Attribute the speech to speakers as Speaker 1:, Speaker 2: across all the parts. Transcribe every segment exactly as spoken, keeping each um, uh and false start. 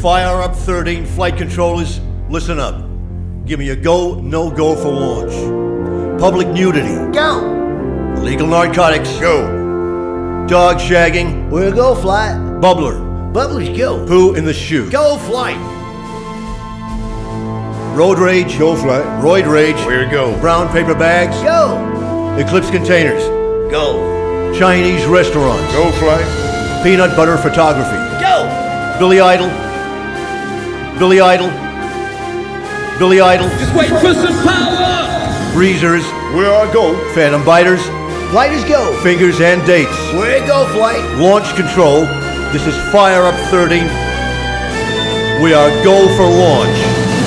Speaker 1: Fire up thirteen flight controllers, listen up. Give me a go, no go for launch. Public nudity.
Speaker 2: Go.
Speaker 1: Illegal narcotics.
Speaker 2: Go.
Speaker 1: Dog shagging.
Speaker 2: Where go, flight?
Speaker 1: Bubbler.
Speaker 2: Bubblers, go.
Speaker 1: Poo in the chute.
Speaker 2: Go, flight.
Speaker 1: Road rage.
Speaker 2: Go, flight.
Speaker 1: Roid rage.
Speaker 2: Where go?
Speaker 1: Brown paper bags.
Speaker 2: Go.
Speaker 1: Eclipse containers.
Speaker 2: Go.
Speaker 1: Chinese restaurants.
Speaker 2: Go, flight.
Speaker 1: Peanut butter photography.
Speaker 2: Go.
Speaker 1: Billy Idol. Billy Idol. Billy Idol.
Speaker 3: Just wait for some power!
Speaker 1: Breezers.
Speaker 2: Where I go?
Speaker 1: Phantom biters.
Speaker 2: Flighters, go.
Speaker 1: Fingers and dates.
Speaker 2: Where go, flight?
Speaker 1: Launch control. This is Fire Up thirteen. We are go for launch.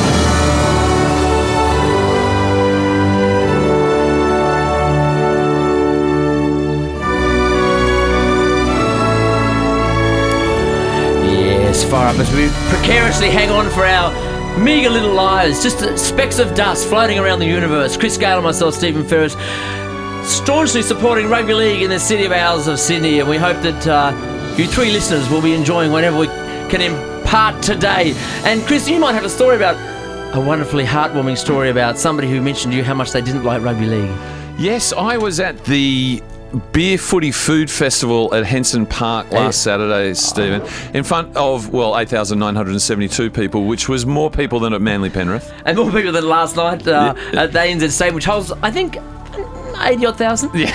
Speaker 4: Yes, fire up as we precariously hang on for our meagre little lives, just specks of dust floating around the universe. Chris Gale and myself, Stephen Ferris, staunchly supporting rugby league in the city of ours of Sydney, and we hope that uh, you three listeners will be enjoying whatever we can impart today. And Chris, you might have a story about a wonderfully heartwarming story about somebody who mentioned to you how much they didn't like rugby league.
Speaker 5: Yes, I was at the Beer Footy Food Festival at Henson Park last Saturday, Stephen, in front of, well, eight thousand nine hundred seventy-two people, which was more people than at Manly Penrith.
Speaker 4: And more people than last night uh, yeah. at the A N Z Stadium, which holds, I think, eighty odd thousand.
Speaker 5: Yeah.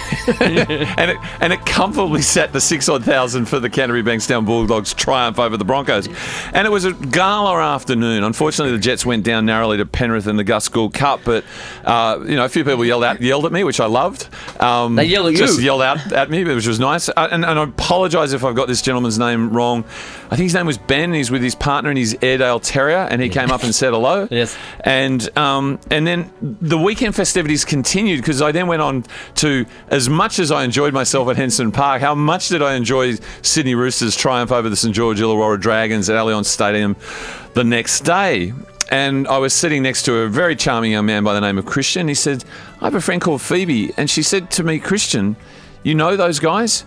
Speaker 5: and it and it comfortably sat the six odd thousand for the Canterbury Bankstown Bulldogs triumph over the Broncos. And it was a gala afternoon. Unfortunately, the Jets went down narrowly to Penrith in the Gus Gould Cup, but uh, you know, a few people yelled out, yelled at me, which I loved. Um,
Speaker 4: they yelled at you.
Speaker 5: Just yelled out at me, which was nice. Uh, and, and I apologise if I've got this gentleman's name wrong. I think his name was Ben. And he's with his partner and his Airedale Terrier, and he came up and said hello.
Speaker 4: Yes.
Speaker 5: And um, and then the weekend festivities continued, because I then went on to, as much as I enjoyed myself at Henson Park, how much did I enjoy Sydney Roosters' triumph over the St George Illawarra Dragons at Allianz Stadium the next day. And I was sitting next to a very charming young man by the name of Christian. He said, I have a friend called Phoebe, and she said to me, Christian, you know those guys?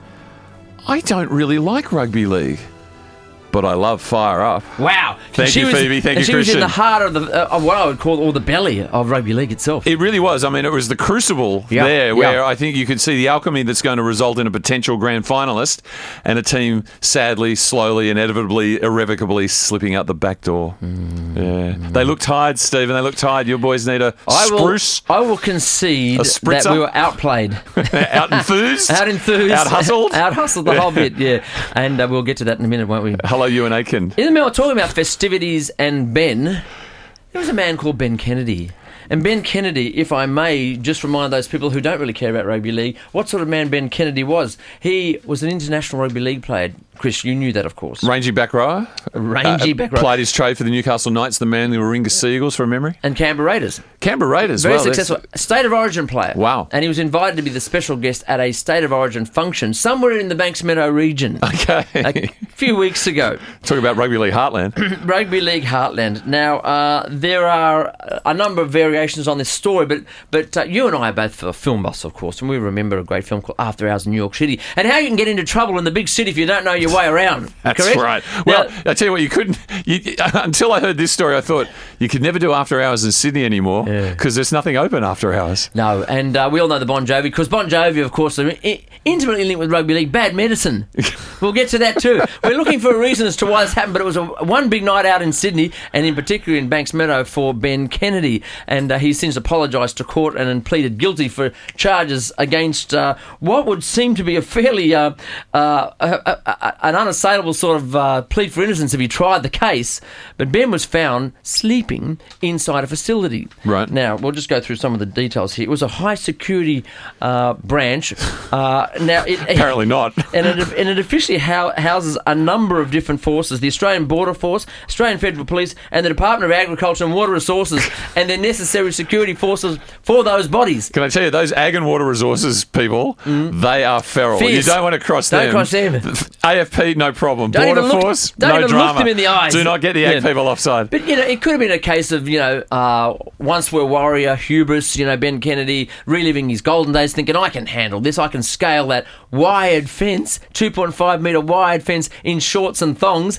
Speaker 5: I don't really like rugby league, but I love Fire Up.
Speaker 4: Wow.
Speaker 5: Thank
Speaker 4: she
Speaker 5: you,
Speaker 4: was,
Speaker 5: Phoebe. Thank
Speaker 4: and
Speaker 5: you,
Speaker 4: she was
Speaker 5: Christian.
Speaker 4: in the heart of, the, uh, of what I would call, or the belly of rugby league itself.
Speaker 5: It really was. I mean, it was the crucible
Speaker 4: Yeah,
Speaker 5: there where
Speaker 4: yeah.
Speaker 5: I think you could see the alchemy that's going to result in a potential grand finalist and a team sadly, slowly, inevitably, irrevocably slipping out the back door. Mm. Yeah. They look tired, Stephen. They look tired. Your boys need a
Speaker 4: I will,
Speaker 5: spruce.
Speaker 4: I will concede
Speaker 5: A
Speaker 4: that
Speaker 5: spritzer?
Speaker 4: we were outplayed.
Speaker 5: Out enthused.
Speaker 4: Out enthused.
Speaker 5: Out hustled.
Speaker 4: Out hustled the whole bit, yeah. And uh, we'll get to that in a minute, won't we?
Speaker 5: Hello, Ewan Aitken.
Speaker 4: In the middle of talking about festivities and Ben, there was a man called Ben Kennedy. And Ben Kennedy, if I may just remind those people who don't really care about rugby league, what sort of man Ben Kennedy was. He was an international rugby league player. Chris, you knew that, of course.
Speaker 5: Rangy back rower.
Speaker 4: Rangy
Speaker 5: uh,
Speaker 4: back rower.
Speaker 5: Played his trade for the Newcastle Knights, the Manly Warringah Seagulls, from memory.
Speaker 4: And Canberra Raiders.
Speaker 5: Canberra Raiders,
Speaker 4: Very
Speaker 5: well,
Speaker 4: successful. State of Origin player.
Speaker 5: Wow.
Speaker 4: And he was invited to be the special guest at a State of Origin function somewhere in the Banks Meadow region.
Speaker 5: Okay.
Speaker 4: A few weeks ago.
Speaker 5: Talk about Rugby League Heartland.
Speaker 4: Rugby League Heartland. Now, uh, there are a number of variations on this story, but but uh, you and I are both film buffs, of course, and we remember a great film called After Hours in New York City, and how you can get into trouble in the big city if you don't know your way around.
Speaker 5: That's
Speaker 4: correct?
Speaker 5: right. Well,
Speaker 4: Now,
Speaker 5: I tell you what, you couldn't. You, until I heard this story, I thought you could never do after hours in Sydney anymore because
Speaker 4: Yeah.
Speaker 5: there's nothing open after hours.
Speaker 4: No, and uh, we all know the Bon Jovi, because Bon Jovi, of course, are I- intimately linked with rugby league. Bad medicine. We'll get to that too. We're looking for a reason as to why this happened, but it was a, one big night out in Sydney, and in particular in Banks Meadow for Ben Kennedy, and uh, he's since apologised to court and, and pleaded guilty for charges against uh, what would seem to be a fairly uh, uh, a, a, a, an unassailable sort of uh, plea for innocence if he tried the case. But Ben was found sleeping inside a facility.
Speaker 5: Right.
Speaker 4: Now, we'll just go through some of the details here. It was a high security uh, branch. Uh, now, it,
Speaker 5: Apparently not.
Speaker 4: And it, and it officially hou- houses a number of different forces: the Australian Border Force, Australian Federal Police, and the Department of Agriculture and Water Resources, and their necessary security forces for those bodies.
Speaker 5: Can I tell you, those Ag and Water Resources people, they are feral.
Speaker 4: Fierce.
Speaker 5: You don't want to cross
Speaker 4: Don't
Speaker 5: them.
Speaker 4: cross them.
Speaker 5: A F P, no problem.
Speaker 4: Don't
Speaker 5: Border
Speaker 4: even look-
Speaker 5: Force,
Speaker 4: don't
Speaker 5: no
Speaker 4: even
Speaker 5: drama.
Speaker 4: look them in the eyes.
Speaker 5: Do not get the Ag
Speaker 4: Yeah.
Speaker 5: people offside.
Speaker 4: But, you know, it could have been a case of, you know, uh, once we're warrior, hubris, you know, Ben Kennedy reliving his golden days, thinking, I can handle this, I can scale that wired fence, two point five metre wide fence in shorts and thongs,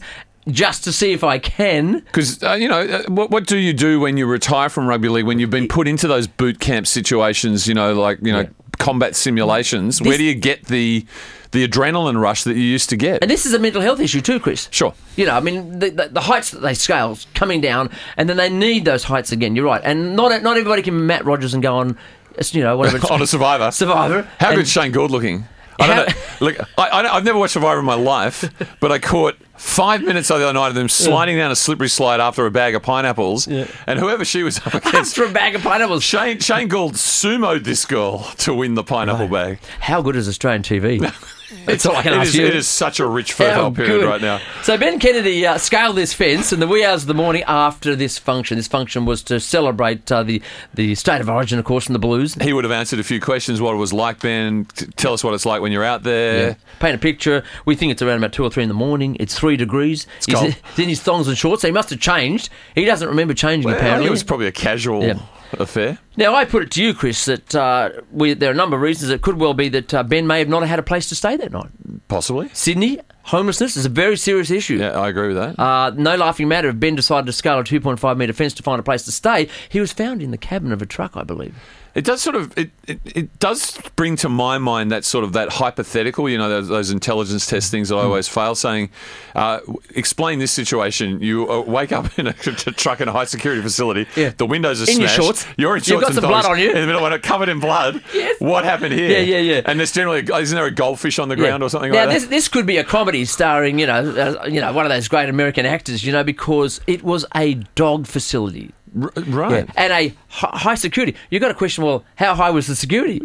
Speaker 4: just to see if I can.
Speaker 5: Because, uh, you know, uh, what, what do you do when you retire from rugby league, when you've been put into those boot camp situations, you know, like, you know,
Speaker 4: Yeah.
Speaker 5: combat simulations?
Speaker 4: This-
Speaker 5: Where do you get the the adrenaline rush that you used to get?
Speaker 4: And this is a mental health issue too, Chris.
Speaker 5: Sure.
Speaker 4: You know, I mean, the, the, the heights that they scale coming down, and then they need those heights again. You're right. And not not everybody can be Matt Rogers and go on, you know, whatever it's
Speaker 5: On a Survivor.
Speaker 4: Survivor.
Speaker 5: How
Speaker 4: And-
Speaker 5: good's Shane Gould looking? I don't
Speaker 4: How-
Speaker 5: know. Look, I, I, I've never watched Survivor in my life, but I caught five minutes the other night of them sliding down a slippery slide after a bag of pineapples, and whoever she was up against,
Speaker 4: After a bag of pineapples.
Speaker 5: Shane, Shane Gould sumoed this girl to win the pineapple bag.
Speaker 4: How good is Australian T V? That's all I can
Speaker 5: It
Speaker 4: ask
Speaker 5: is,
Speaker 4: you.
Speaker 5: it is such a rich
Speaker 4: How
Speaker 5: fertile period
Speaker 4: good.
Speaker 5: right now.
Speaker 4: So Ben Kennedy uh, scaled this fence in the wee hours of the morning after this function. This function was to celebrate uh, the, the state of origin, of course, from the Blues.
Speaker 5: He would have answered a few questions, what it was like, Ben. T- tell us what it's like when you're out there.
Speaker 4: Yeah. Paint a picture. We think it's around about two or three in the morning. It's three degrees. It's
Speaker 5: cold.
Speaker 4: He's, he's in his thongs and shorts. So he must have changed. He doesn't remember changing,
Speaker 5: Well,
Speaker 4: apparently.
Speaker 5: it was probably a casual
Speaker 4: Yeah.
Speaker 5: affair.
Speaker 4: Now, I put it to you, Chris, that uh, we, there are a number of reasons. It could well be that uh, Ben may have not had a place to stay that night.
Speaker 5: Possibly.
Speaker 4: Sydney, homelessness is a very serious issue.
Speaker 5: Yeah, I agree with that.
Speaker 4: Uh, no laughing matter if Ben decided to scale a two point five metre fence to find a place to stay. He was found in the cabin of a truck, I believe.
Speaker 5: It does sort of it, it, it does bring to my mind that sort of that hypothetical, you know, those, those intelligence test things that I always fail. Saying, uh, explain this situation: you uh, wake up in a, a truck in a high security facility.
Speaker 4: Yeah.
Speaker 5: The windows are
Speaker 4: In your
Speaker 5: smashed.
Speaker 4: shorts.
Speaker 5: You're in
Speaker 4: You've
Speaker 5: shorts
Speaker 4: got
Speaker 5: and
Speaker 4: some blood
Speaker 5: thongs
Speaker 4: on you.
Speaker 5: in the middle of it, covered in blood.
Speaker 4: Yes.
Speaker 5: What happened here?
Speaker 4: Yeah, yeah, yeah.
Speaker 5: And there's generally a, isn't there a goldfish on the ground or something
Speaker 4: now,
Speaker 5: like
Speaker 4: this,
Speaker 5: that?
Speaker 4: this could be a comedy starring, you know, uh, you know, one of those great American actors, you know, because it was a dog facility.
Speaker 5: R- right.
Speaker 4: And a hi- high security. You've got to question, well, how high was the security?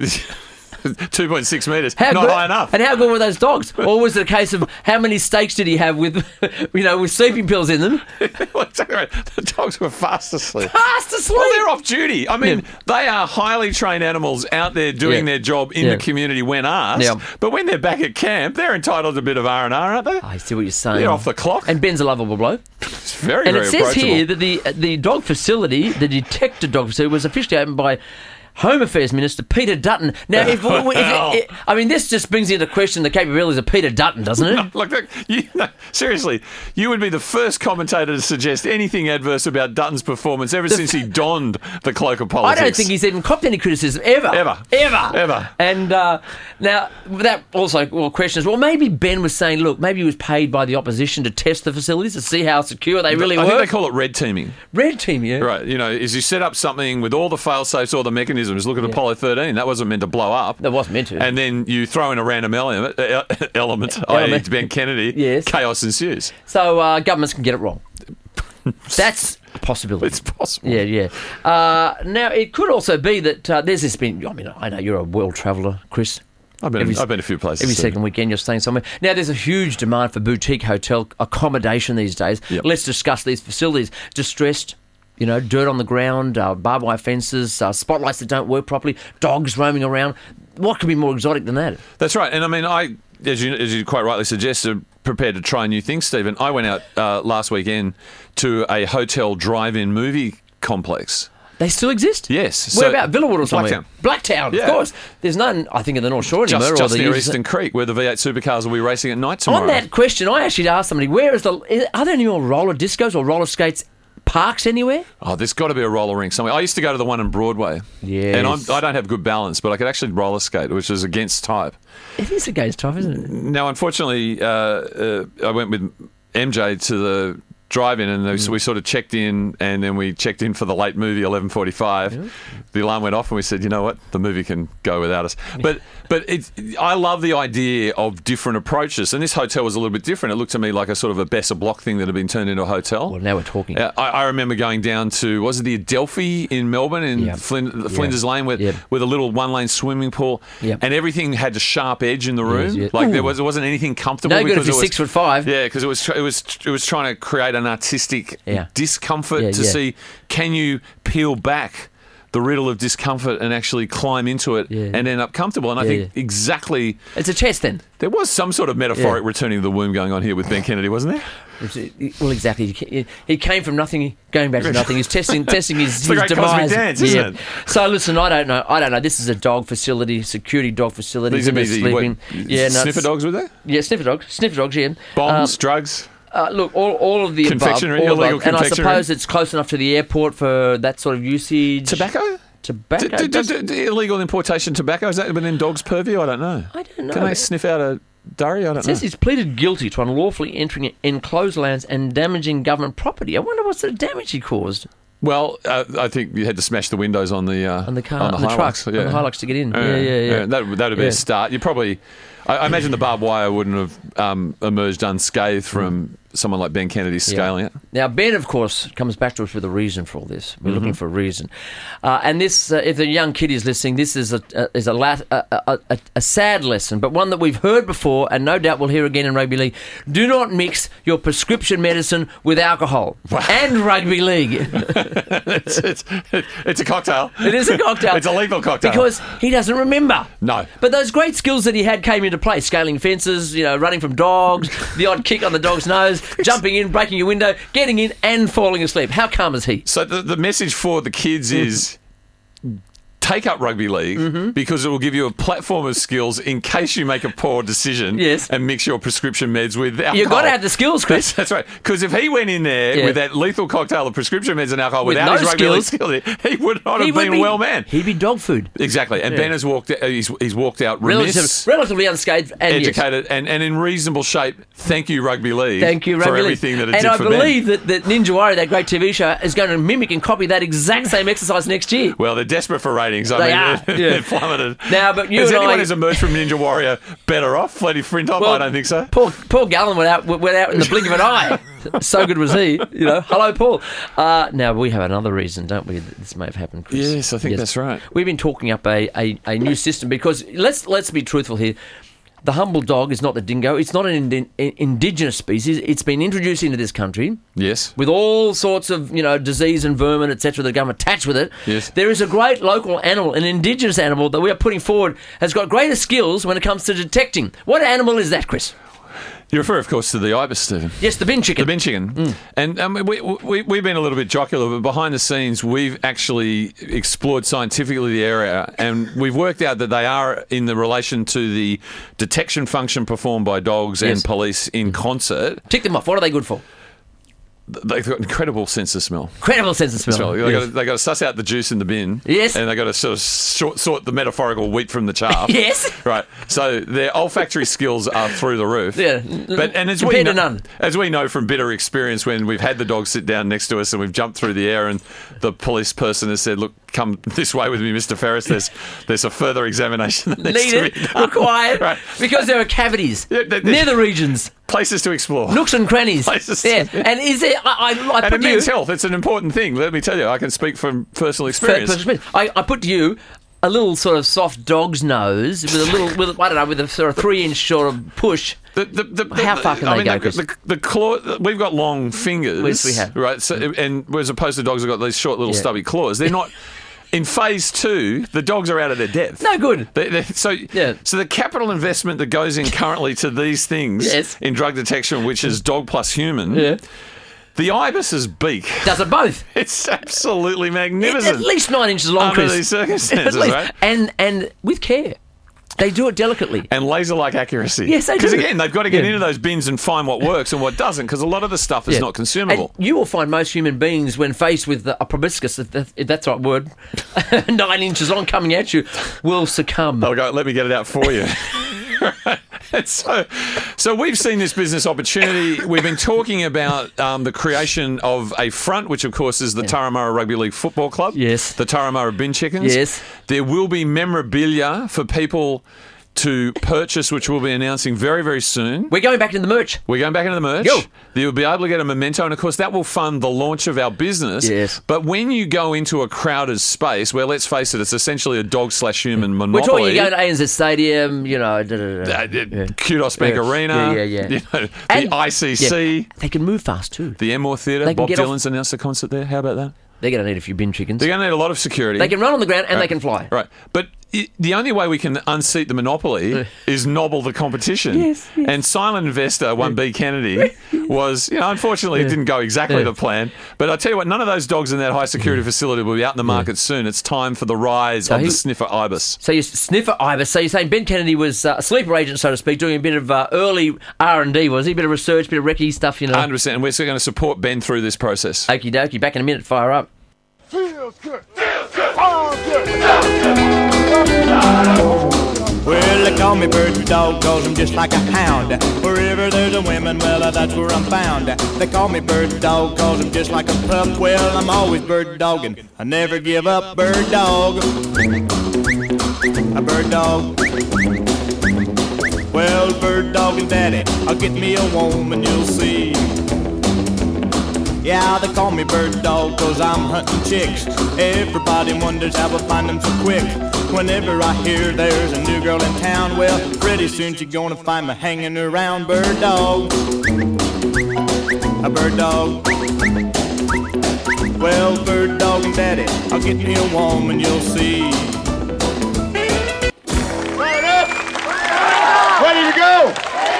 Speaker 5: two point six metres.
Speaker 4: How
Speaker 5: Not
Speaker 4: good-
Speaker 5: high enough.
Speaker 4: And how good were those dogs? Or was it a case of how many steaks did he have with, you know, with sleeping pills in them?
Speaker 5: Well, exactly right. The dogs were fast asleep.
Speaker 4: Fast asleep.
Speaker 5: Well, they're off duty. I mean,
Speaker 4: Yeah.
Speaker 5: they are highly trained animals out there doing
Speaker 4: Yeah.
Speaker 5: their job in
Speaker 4: Yeah.
Speaker 5: the community when asked.
Speaker 4: Yeah.
Speaker 5: But when they're back at camp, they're entitled to a bit of R and R, aren't they?
Speaker 4: I see what you're saying.
Speaker 5: They're off the clock.
Speaker 4: And Ben's a lovable bloke.
Speaker 5: It's very,
Speaker 4: And
Speaker 5: very
Speaker 4: it says
Speaker 5: approachable.
Speaker 4: here that the the dog facility, the detected dog facility, was officially opened by Home Affairs Minister Peter Dutton. Now, if,
Speaker 5: Well.
Speaker 4: if, if I mean, this just brings into question the capabilities of Peter Dutton, doesn't it?
Speaker 5: Look, look you, no, seriously, you would be the first commentator to suggest anything adverse about Dutton's performance ever since he donned the cloak of
Speaker 4: I
Speaker 5: politics.
Speaker 4: don't think he's even copped any criticism ever,
Speaker 5: Ever.
Speaker 4: ever,
Speaker 5: Ever.
Speaker 4: And uh, now that also well questions. Well, maybe Ben was saying, look, maybe he was paid by the opposition to test the facilities to see how secure they really
Speaker 5: I
Speaker 4: were.
Speaker 5: think they call it red teaming.
Speaker 4: Red team, yeah.
Speaker 5: Right, you know, is you set up something with all the fail-safes, all the mechanisms. Look at Apollo thirteen. That wasn't meant to blow up.
Speaker 4: That wasn't meant to.
Speaker 5: And then you throw in a random element, uh, element, that is.
Speaker 4: Element.
Speaker 5: Ben Kennedy.
Speaker 4: Yes.
Speaker 5: Chaos ensues.
Speaker 4: So uh, governments can get it wrong. That's a possibility.
Speaker 5: It's possible.
Speaker 4: Yeah, yeah. Uh, now, it could also be that uh, there's this been, I mean, I know you're a world traveller, Chris.
Speaker 5: I've been,
Speaker 4: Every-
Speaker 5: I've been a few places.
Speaker 4: Every
Speaker 5: too.
Speaker 4: second weekend you're staying somewhere. Now, there's a huge demand for boutique hotel accommodation these days.
Speaker 5: Yep.
Speaker 4: Let's discuss these facilities. Distressed, you know, dirt on the ground, uh, barbed wire fences, uh, spotlights that don't work properly, dogs roaming around. What could be more exotic than that?
Speaker 5: That's right. And I mean, I, as you, as you quite rightly suggested, prepared to try new things, Stephen. I went out uh, last weekend to a hotel drive-in movie complex.
Speaker 4: They still exist?
Speaker 5: Yes.
Speaker 4: Where
Speaker 5: So-
Speaker 4: about? Villawood or somewhere?
Speaker 5: Blacktown.
Speaker 4: Blacktown,
Speaker 5: Yeah.
Speaker 4: of course. There's none, I think, in the North Shore anymore.
Speaker 5: Just,
Speaker 4: or
Speaker 5: just
Speaker 4: the
Speaker 5: near
Speaker 4: East-
Speaker 5: Eastern Creek, where the V eight supercars will be racing at night tomorrow.
Speaker 4: On that question, I actually asked somebody, where is the... Is, are there any more roller discos or roller skates parks anywhere?
Speaker 5: Oh, there's got to be a roller rink somewhere. I used to go to the one in Broadway.
Speaker 4: Yes.
Speaker 5: And I'm, I don't have good balance, but I could actually roller skate, which is against type.
Speaker 4: It is against type, isn't it?
Speaker 5: Now, unfortunately, uh, uh, I went with M J to the drive-in, and
Speaker 4: Mm.
Speaker 5: we sort of checked in, and then we checked in for the late movie, eleven forty-five.
Speaker 4: Yeah.
Speaker 5: The alarm went off, and we said, you know what, the movie can go without us. But but it, I love the idea of different approaches, and this hotel was a little bit different. It looked to me like a sort of a Besser block thing that had been turned into a hotel.
Speaker 4: Well, now we're talking.
Speaker 5: Uh, I, I remember going down to, was it the Adelphi in Melbourne, in
Speaker 4: Yep.
Speaker 5: Flin, Flinders Lane, with,
Speaker 4: Yep.
Speaker 5: with a little one-lane swimming pool,
Speaker 4: Yep.
Speaker 5: and everything had a sharp edge in the room.
Speaker 4: Yes, yeah.
Speaker 5: Like there
Speaker 4: Ooh.
Speaker 5: was, there wasn't anything comfortable.
Speaker 4: No good
Speaker 5: because
Speaker 4: if you're
Speaker 5: it was-
Speaker 4: six foot five.
Speaker 5: Yeah, because it was, tr- it was, tr- it was trying to create an artistic
Speaker 4: Yeah.
Speaker 5: discomfort
Speaker 4: Yeah,
Speaker 5: to
Speaker 4: yeah.
Speaker 5: see, can you peel back the riddle of discomfort and actually climb into it
Speaker 4: Yeah.
Speaker 5: and end up comfortable? And I
Speaker 4: Yeah,
Speaker 5: think
Speaker 4: yeah.
Speaker 5: exactly,
Speaker 4: It's a chest then.
Speaker 5: there was some sort of metaphoric
Speaker 4: Yeah.
Speaker 5: returning to the womb going on here with Ben Kennedy, wasn't there?
Speaker 4: It's- Well, exactly. He ca- He came from nothing, going back to nothing. He's testing, testing his,
Speaker 5: It's the
Speaker 4: his
Speaker 5: great cosmic
Speaker 4: demise.
Speaker 5: dance, isn't it?
Speaker 4: So listen, I don't know. I don't know. This is a dog facility, security dog facility.
Speaker 5: These would be
Speaker 4: They're
Speaker 5: the what,
Speaker 4: sleeping. Yeah, no,
Speaker 5: sniffer
Speaker 4: it's-
Speaker 5: dogs, were they?
Speaker 4: Yeah, sniffer dogs. Sniffer dogs. Yeah.
Speaker 5: Bombs,
Speaker 4: Um,
Speaker 5: drugs.
Speaker 4: Uh, look, all, all of the
Speaker 5: Confectionery,
Speaker 4: above, all
Speaker 5: illegal
Speaker 4: above, and I
Speaker 5: confectionery.
Speaker 4: suppose it's close enough to the airport for that sort of usage.
Speaker 5: Tobacco?
Speaker 4: Tobacco.
Speaker 5: D- d-
Speaker 4: Does-
Speaker 5: d- d- illegal importation tobacco, is that within dogs' purview? I don't know.
Speaker 4: I don't know.
Speaker 5: Can they
Speaker 4: but
Speaker 5: sniff out a durry? I don't
Speaker 4: It says
Speaker 5: know.
Speaker 4: he's pleaded guilty to unlawfully entering enclosed lands and damaging government property. I wonder what sort of damage he caused
Speaker 5: Well, uh, I think you had to smash the windows on the uh,
Speaker 4: on the car,
Speaker 5: on the,
Speaker 4: on the
Speaker 5: Hilux.
Speaker 4: truck, on the Hilux to get in. Yeah, yeah, yeah.
Speaker 5: That that would be
Speaker 4: Yeah.
Speaker 5: a start. You probably, I, I imagine the barbed wire wouldn't have um, emerged unscathed from someone like Ben Kennedy scaling it.
Speaker 4: Now, Ben, of course, comes back to us with a reason for all this. We're
Speaker 5: Mm-hmm.
Speaker 4: looking for a reason. Uh, and this, uh, if the young kid is listening, this is a uh, is a, la- a, a, a, a sad lesson, but one that we've heard before and no doubt we'll hear again in rugby league. Do not mix your prescription medicine with alcohol and rugby league.
Speaker 5: it's, it's, it's a cocktail.
Speaker 4: It is a cocktail.
Speaker 5: It's a lethal cocktail.
Speaker 4: Because he doesn't remember.
Speaker 5: No.
Speaker 4: But those great skills that he had came into play. Scaling fences, you know, running from dogs, the odd kick on the dog's nose, jumping in, breaking a window, getting in and falling asleep. How calm is he?
Speaker 5: So the, the message for the kids is take up rugby league
Speaker 4: Mm-hmm.
Speaker 5: because it will give you a platform of skills in case you make a poor decision
Speaker 4: Yes.
Speaker 5: and mix your prescription meds with alcohol.
Speaker 4: You've got to have the skills, Chris.
Speaker 5: That's right. Because if he went in there
Speaker 4: Yeah.
Speaker 5: with that lethal cocktail of prescription meds and alcohol
Speaker 4: With
Speaker 5: without
Speaker 4: no
Speaker 5: his rugby league
Speaker 4: skills,
Speaker 5: skills, he would not have
Speaker 4: He would
Speaker 5: been
Speaker 4: be-
Speaker 5: well man.
Speaker 4: He'd be dog food.
Speaker 5: Exactly. And Ben has walked. Uh, he's, he's walked out remiss,
Speaker 4: Relative, relatively unscathed and yes.
Speaker 5: educated, and, and in reasonable shape. Thank you, rugby league.
Speaker 4: Thank you,
Speaker 5: for
Speaker 4: Rugby League.
Speaker 5: everything that it
Speaker 4: and
Speaker 5: did
Speaker 4: I
Speaker 5: for
Speaker 4: believe
Speaker 5: Ben.
Speaker 4: that, that Ninja Warrior, that great T V show, is going to mimic and copy that exact same exercise next year.
Speaker 5: Well, they're desperate for ratings. I
Speaker 4: They
Speaker 5: mean,
Speaker 4: are,
Speaker 5: they're,
Speaker 4: yeah.
Speaker 5: they're plummeted.
Speaker 4: Now, but you
Speaker 5: Has
Speaker 4: and
Speaker 5: anyone
Speaker 4: I-
Speaker 5: who's emerged from Ninja Warrior better off? Fletty Frintop? I don't think so.
Speaker 4: Paul, Paul Gallen went out, went out in the blink of an eye. So good was he. You know, hello, Paul. Uh, now, we have another reason, don't we, that this may have happened, Chris?
Speaker 5: Yes, I think that's right.
Speaker 4: We've been talking up a, a, a new system because, let's let's be truthful here, the humble dog is not the dingo. It's not an indi- indigenous species. It's been introduced into this country
Speaker 5: Yes.
Speaker 4: with all sorts of, you know, disease and vermin, et cetera, that come attached with it.
Speaker 5: Yes.
Speaker 4: There is a great local animal, an indigenous animal that we are putting forward, has got greater skills when it comes to detecting. What animal is that, Chris?
Speaker 5: You refer, of course, to the ibis, Stephen.
Speaker 4: Yes, the bin chicken.
Speaker 5: The bin chicken. And um, we, we, we've been a little bit jocular, but behind the scenes, we've actually explored scientifically the area, and we've worked out that they are in the relation to the detection function performed by dogs
Speaker 4: Yes.
Speaker 5: and police in concert.
Speaker 4: Tick them off. What are they good for?
Speaker 5: They've got incredible sense of smell.
Speaker 4: Credible sense of smell.
Speaker 5: Smell. They
Speaker 4: Yes.
Speaker 5: got to, they got to suss out the juice in the bin.
Speaker 4: Yes.
Speaker 5: And they got to sort of sort, sort the metaphorical wheat from the chaff.
Speaker 4: Yes.
Speaker 5: Right. So their olfactory skills are through the roof.
Speaker 4: Yeah.
Speaker 5: But and as we
Speaker 4: Compared
Speaker 5: know,
Speaker 4: to none.
Speaker 5: as we know from bitter experience, when we've had the dog sit down next to us and we've jumped through the air, and the police person has said, "Look, come this way with me, Mister Ferris. There's there's a further examination that needs to
Speaker 4: Needed,
Speaker 5: be done."
Speaker 4: required,
Speaker 5: Right.
Speaker 4: because there are cavities,
Speaker 5: Yeah, they- they-
Speaker 4: nether regions,
Speaker 5: Places to explore.
Speaker 4: nooks and crannies.
Speaker 5: Places-
Speaker 4: yeah. And is there? I, I, I
Speaker 5: and
Speaker 4: put
Speaker 5: in
Speaker 4: to you,
Speaker 5: men's health, it's an important thing. Let me tell you, I can speak from personal
Speaker 4: Fir-
Speaker 5: experience.
Speaker 4: first bit. I, I put to you a little sort of soft dog's nose with a little, with I don't know, with a sort of three inch sort of push.
Speaker 5: The, the, the,
Speaker 4: How
Speaker 5: the-
Speaker 4: far can
Speaker 5: I
Speaker 4: they
Speaker 5: mean,
Speaker 4: go,
Speaker 5: the,
Speaker 4: Chris?
Speaker 5: the, the claw, we've got long fingers.
Speaker 4: Yes, we have.
Speaker 5: Right, so, and as opposed to dogs have got these short little
Speaker 4: Yeah.
Speaker 5: stubby claws. They're not. In phase two, the dogs are out of their depth.
Speaker 4: No good.
Speaker 5: They, they, so,
Speaker 4: Yeah.
Speaker 5: so the capital investment that goes in currently to these things
Speaker 4: Yes.
Speaker 5: in drug detection, which is dog plus human,
Speaker 4: Yeah.
Speaker 5: the ibis's beak,
Speaker 4: Does it both?
Speaker 5: it's absolutely
Speaker 4: At
Speaker 5: magnificent.
Speaker 4: least nine inches long,
Speaker 5: Under
Speaker 4: Chris.
Speaker 5: these circumstances,
Speaker 4: At least.
Speaker 5: right?
Speaker 4: And and with care, they do it delicately.
Speaker 5: And laser-like accuracy.
Speaker 4: Yes, they
Speaker 5: Because
Speaker 4: do.
Speaker 5: again, they've got to get
Speaker 4: Yeah.
Speaker 5: into those bins and find what works and what doesn't, because a lot of the stuff is
Speaker 4: Yeah.
Speaker 5: not consumable.
Speaker 4: And you will find most human beings, when faced with a proboscis, if, that, if that's the right word, nine inches long coming at you, will succumb.
Speaker 5: I'll go, let me get it out for you. And so, so we've seen this business opportunity. We've been talking about um, the creation of a front, which of course is the Turramurra Rugby League Football Club.
Speaker 4: Yes.
Speaker 5: The Turramurra Bin Chickens.
Speaker 4: Yes.
Speaker 5: There will be memorabilia for people to purchase, which we'll be announcing very, very soon.
Speaker 4: We're going back into the merch.
Speaker 5: We're going back into the merch.
Speaker 4: Go.
Speaker 5: You'll be able to get a memento, and of course that will fund the launch of our business.
Speaker 4: Yes.
Speaker 5: But when you go into a crowded space, where let's face it, it's essentially a dog slash human
Speaker 4: We're
Speaker 5: monopoly.
Speaker 4: talking, you go to A N Z Stadium, you know. Da, da, da,
Speaker 5: Uh,
Speaker 4: da.
Speaker 5: uh, Kudos Bank
Speaker 4: Yeah.
Speaker 5: Arena,
Speaker 4: Yeah, yeah, yeah.
Speaker 5: You know, the
Speaker 4: And-
Speaker 5: I C C,
Speaker 4: Yeah. They can move fast too.
Speaker 5: the Enmore Theatre.
Speaker 4: They can
Speaker 5: Bob
Speaker 4: get off-
Speaker 5: Dylan's announced a concert there. How about that?
Speaker 4: They're going to need a few bin chickens.
Speaker 5: They're going to need a lot of security.
Speaker 4: They can run on the ground and
Speaker 5: Right.
Speaker 4: they can fly.
Speaker 5: Right. But i- the only way we can unseat the monopoly is nobble the competition.
Speaker 4: Yes, yes.
Speaker 5: And silent investor one B Kennedy was, you know, unfortunately it didn't go exactly
Speaker 4: Yeah.
Speaker 5: to plan. But I tell you what, none of those dogs in that high security facility will be out in the market soon. It's time for the rise
Speaker 4: So
Speaker 5: of
Speaker 4: he-
Speaker 5: the sniffer ibis.
Speaker 4: So you sniffer ibis. So you're saying Ben Kennedy was uh, a sleeper agent, so to speak, doing a bit of uh, early R and D, was he? A bit of research, bit of recce stuff, you know.
Speaker 5: one hundred percent. And we're still going to support Ben through this process.
Speaker 4: Okie dokie. Back in a minute. Fire up.
Speaker 2: Feels good. Feels good. All good.
Speaker 6: Well, they call me bird dog, cause I'm just like a hound. Wherever there's a woman, well, that's where I'm found. They call me bird dog, cause I'm just like a pup. Well, I'm always bird dogging. I never give up, bird dog. A bird dog. Well, bird dogging daddy, I'll get me a woman, you'll see. Yeah, they call me bird dog, cause I'm hunting chicks. Everybody wonders how I find them so quick. Whenever I hear there's a new girl in town, well, pretty soon she's gonna find me hanging around. Bird dog, a bird dog. Well, bird dog and daddy, I'll get me a woman, you'll see.
Speaker 2: Fired up. Ready to go.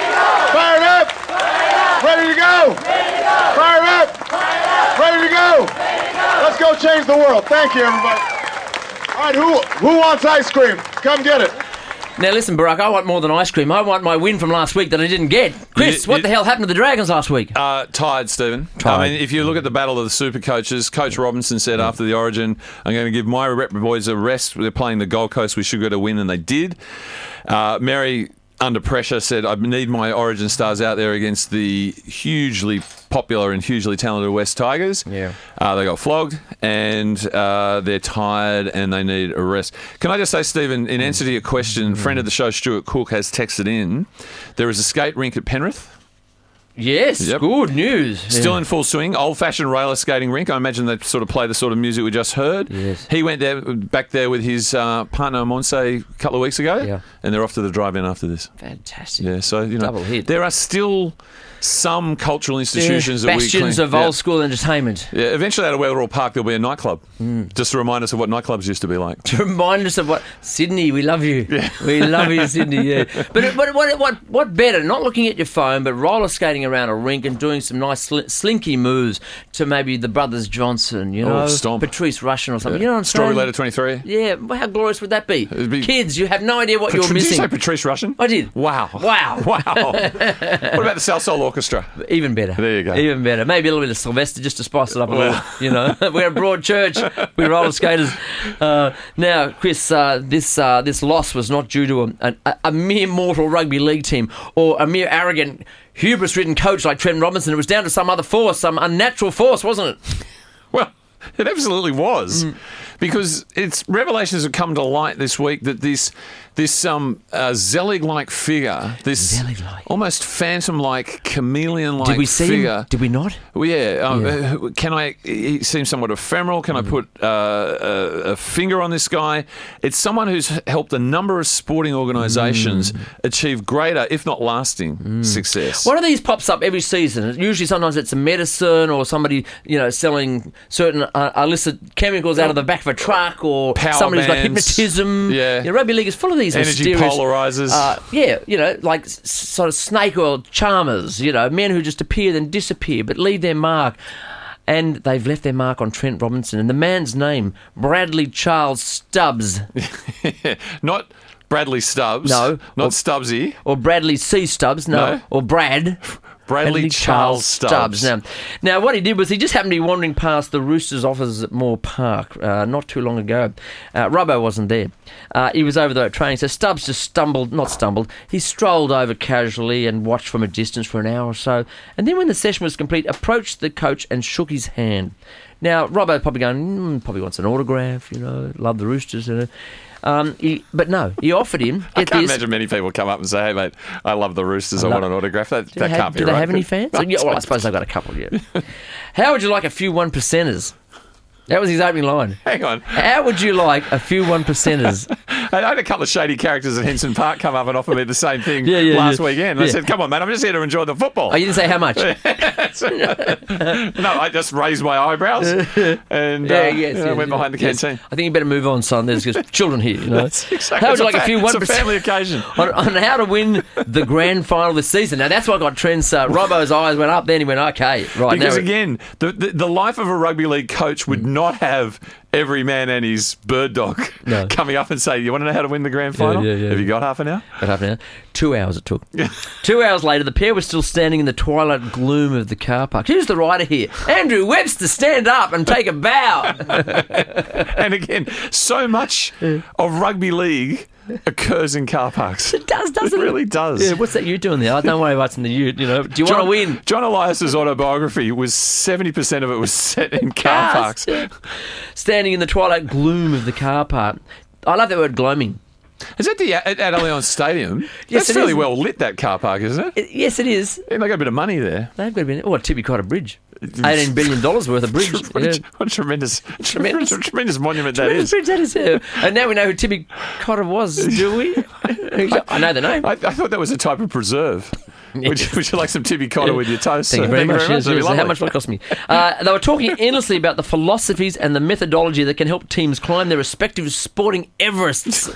Speaker 2: Fired up. Ready to go. Fired up. Ready to go. Let's go change the world. Thank you, everybody. All right, who who wants ice cream? Come get it.
Speaker 4: Now listen, Barack, I want more than ice cream. I want my win from last week that I didn't get. Chris,
Speaker 5: You-
Speaker 4: what
Speaker 5: you-
Speaker 4: the hell happened to the Dragons last week?
Speaker 5: Uh, tired, Stephen.
Speaker 4: Tired.
Speaker 5: I mean, if you look at the battle of the super coaches, Coach Robinson said after the Origin, I'm going to give my rep boys a rest. They're playing the Gold Coast. We should get a win, and they did. Uh, Mary, under pressure, said, I need my Origin stars out there against the hugely popular and hugely talented West Tigers.
Speaker 4: Yeah.
Speaker 5: Uh, they got flogged, and uh, they're tired, and they need a rest. Can I just say, Stephen, in answer to your question, friend of the show, Stuart Cook, has texted in, there is a skate rink at Penrith.
Speaker 4: Yes,
Speaker 5: Yep.
Speaker 4: good news.
Speaker 5: Still
Speaker 4: Yeah.
Speaker 5: in full swing, old-fashioned roller skating rink. I imagine they sort of play the sort of music we just heard.
Speaker 4: Yes.
Speaker 5: He went there, back there with his uh, partner Monse a couple of weeks ago,
Speaker 4: Yeah.
Speaker 5: and they're off to the drive-in after this.
Speaker 4: Fantastic.
Speaker 5: Yeah, so you know,
Speaker 4: Double hit.
Speaker 5: there are still some cultural institutions that we
Speaker 4: Bastions
Speaker 5: clean-
Speaker 4: of
Speaker 5: yeah.
Speaker 4: old school entertainment.
Speaker 5: Yeah, eventually out of Wetherill Park there'll be a nightclub,
Speaker 4: Mm.
Speaker 5: just to remind us of what nightclubs used to be like.
Speaker 4: To remind us of what Sydney, we love you. We love you, Sydney. Yeah. But but what what what better? Not looking at your phone, but roller skating around a rink and doing some nice sl- slinky moves to maybe the brothers Johnson, you
Speaker 5: Oh,
Speaker 4: know,
Speaker 5: stomp.
Speaker 4: Patrice Russian or something. You know what I'm
Speaker 5: Strawberry
Speaker 4: saying?
Speaker 5: Letter twenty-three.
Speaker 4: Yeah. Well, how glorious would that be?
Speaker 5: It'd be-
Speaker 4: Kids, you have no idea what you're
Speaker 5: Did you
Speaker 4: missing.
Speaker 5: say Patrice Russian?
Speaker 4: I did.
Speaker 5: Wow.
Speaker 4: Wow.
Speaker 5: Wow. What about the South Soul Orchestra?
Speaker 4: Even better.
Speaker 5: There you go.
Speaker 4: Even better. Maybe a little bit of Sylvester just to spice it up a little. You know, we're a broad church. We're roller skaters. Uh, now, Chris, uh, this uh, this loss was not due to a, a, a mere mortal rugby league team or a mere arrogant, hubris-ridden coach like Trent Robinson. It was down to some other force, some unnatural force, wasn't it?
Speaker 5: Well, it absolutely was, because it's revelations have come to light this week that this this um uh, Zelig-like figure, this
Speaker 4: Zelig-like.
Speaker 5: almost phantom-like, chameleon-like
Speaker 4: Did we see
Speaker 5: figure.
Speaker 4: him? Did we not?
Speaker 5: Well, yeah. Um,
Speaker 4: Yeah.
Speaker 5: uh, Can I? He seems somewhat ephemeral. Can I put uh, a, a finger on this guy? It's someone who's helped a number of sporting organisations achieve greater, if not lasting, success.
Speaker 4: One of these pops up every season. Usually, sometimes it's a medicine or somebody, you know, selling certain uh, illicit chemicals out of the back of a truck, or
Speaker 5: Power
Speaker 4: somebody's got
Speaker 5: bands.
Speaker 4: hypnotism.
Speaker 5: Yeah.
Speaker 4: Rugby league is full of these
Speaker 5: Energy
Speaker 4: mysterious
Speaker 5: polarizers.
Speaker 4: Uh, yeah, you know, like s- sort of snake oil charmers. You know, men who just appear then disappear, but leave their mark. And they've left their mark on Trent Robinson, and the man's name, Bradley Charles Stubbs,
Speaker 5: Not Bradley Stubbs.
Speaker 4: No.
Speaker 5: Not
Speaker 4: Or-
Speaker 5: Stubbsy.
Speaker 4: or Bradley C. Stubbs, no,
Speaker 5: No.
Speaker 4: or Brad.
Speaker 5: Bradley Charles Stubbs.
Speaker 4: Now, now, what he did was he just happened to be wandering past the Roosters' offices at Moore Park uh, not too long ago. Uh, Robbo wasn't there. Uh, he was over there at training, so Stubbs just stumbled, not stumbled, he strolled over casually and watched from a distance for an hour or so. And then when the session was complete, approached the coach and shook his hand. Now, Robbo probably going, mm, probably wants an autograph, you know, love the Roosters, you know. Um, he, but no, he offered him.
Speaker 5: I
Speaker 4: Get
Speaker 5: can't
Speaker 4: this.
Speaker 5: imagine many people come up and say, "Hey, mate, I love the Roosters. I,
Speaker 4: love-
Speaker 5: want an autograph." That,
Speaker 4: Do
Speaker 5: that
Speaker 4: they have,
Speaker 5: can't be
Speaker 4: do
Speaker 5: right.
Speaker 4: they have any fans? Yeah, well, I suppose they've got a couple, yeah. How would you like a few one percenters? That was his opening line.
Speaker 5: Hang on.
Speaker 4: How would you like a few one percenters?
Speaker 5: I had a couple of shady characters at Henson Park come up and offer me the same thing
Speaker 4: Yeah, yeah,
Speaker 5: last
Speaker 4: yeah.
Speaker 5: weekend. I
Speaker 4: Yeah.
Speaker 5: said, come on, mate, I'm just here to enjoy the football.
Speaker 4: Oh, you didn't say how much?
Speaker 5: No, I just raised my eyebrows and uh,
Speaker 4: Yeah, yes,
Speaker 5: you know,
Speaker 4: yes,
Speaker 5: went behind the
Speaker 4: yes.
Speaker 5: canteen.
Speaker 4: I think you better move on, son. There's just children here, you know.
Speaker 5: That's exactly-
Speaker 4: How would you
Speaker 5: it's
Speaker 4: like a
Speaker 5: fa-
Speaker 4: few
Speaker 5: it's
Speaker 4: one
Speaker 5: a
Speaker 4: percent
Speaker 5: family occasion.
Speaker 4: on, on how to win the grand final this season? Now that's what got Trent's uh, Robbo's eyes went up. Then he went, okay, right
Speaker 5: Because
Speaker 4: now.
Speaker 5: again, the, the the life of a rugby league coach would not have every man and his bird dog
Speaker 4: No.
Speaker 5: coming up and say, you want to know how to win the grand final?
Speaker 4: yeah, yeah,
Speaker 5: Have you
Speaker 4: yeah.
Speaker 5: got half an hour?
Speaker 4: Got half an hour. Two hours it took. Two hours later, the pair was still standing in the twilight gloom of the car park. Who's the rider here? Andrew Webster, stand up and take a bow.
Speaker 5: And again, so much of rugby league occurs in car parks.
Speaker 4: It does, doesn't it?
Speaker 5: It really does.
Speaker 4: Yeah, what's that you doing there? Oh, don't worry about it in the ute, you know. Do you want to
Speaker 5: John,
Speaker 4: win?
Speaker 5: John Elias's autobiography was seventy percent of it was set in car
Speaker 4: Cars.
Speaker 5: parks.
Speaker 4: Yeah. Standing in the twilight gloom of the car park. I love that word, gloaming.
Speaker 5: Is that the at, at Allianz Stadium?
Speaker 4: Yes,
Speaker 5: That's
Speaker 4: it
Speaker 5: fairly
Speaker 4: is.
Speaker 5: well lit, that car park, isn't it?
Speaker 4: It- yes, it is.
Speaker 5: Yeah, they got a bit of money there.
Speaker 4: They've got to be. Oh, Tibby Cotter Bridge. eighteen billion dollars worth of bridge.
Speaker 5: What,
Speaker 4: Yeah.
Speaker 5: a, what a tremendous,
Speaker 4: Tremendous.
Speaker 5: tremendous, tremendous monument that
Speaker 4: Tremendous
Speaker 5: is.
Speaker 4: bridge that is. Yeah. And now we know who Tibby Cotter was, do we? I know the name.
Speaker 5: I, I thought that was a type of preserve. Would, you, would you like some Tibby Cotter with your toast?
Speaker 4: Thank you very much. Yes,
Speaker 5: That'd be
Speaker 4: yes. How
Speaker 5: lovely.
Speaker 4: much will it cost me? Uh, they were talking endlessly about the philosophies and the methodology that can help teams climb their respective sporting Everests.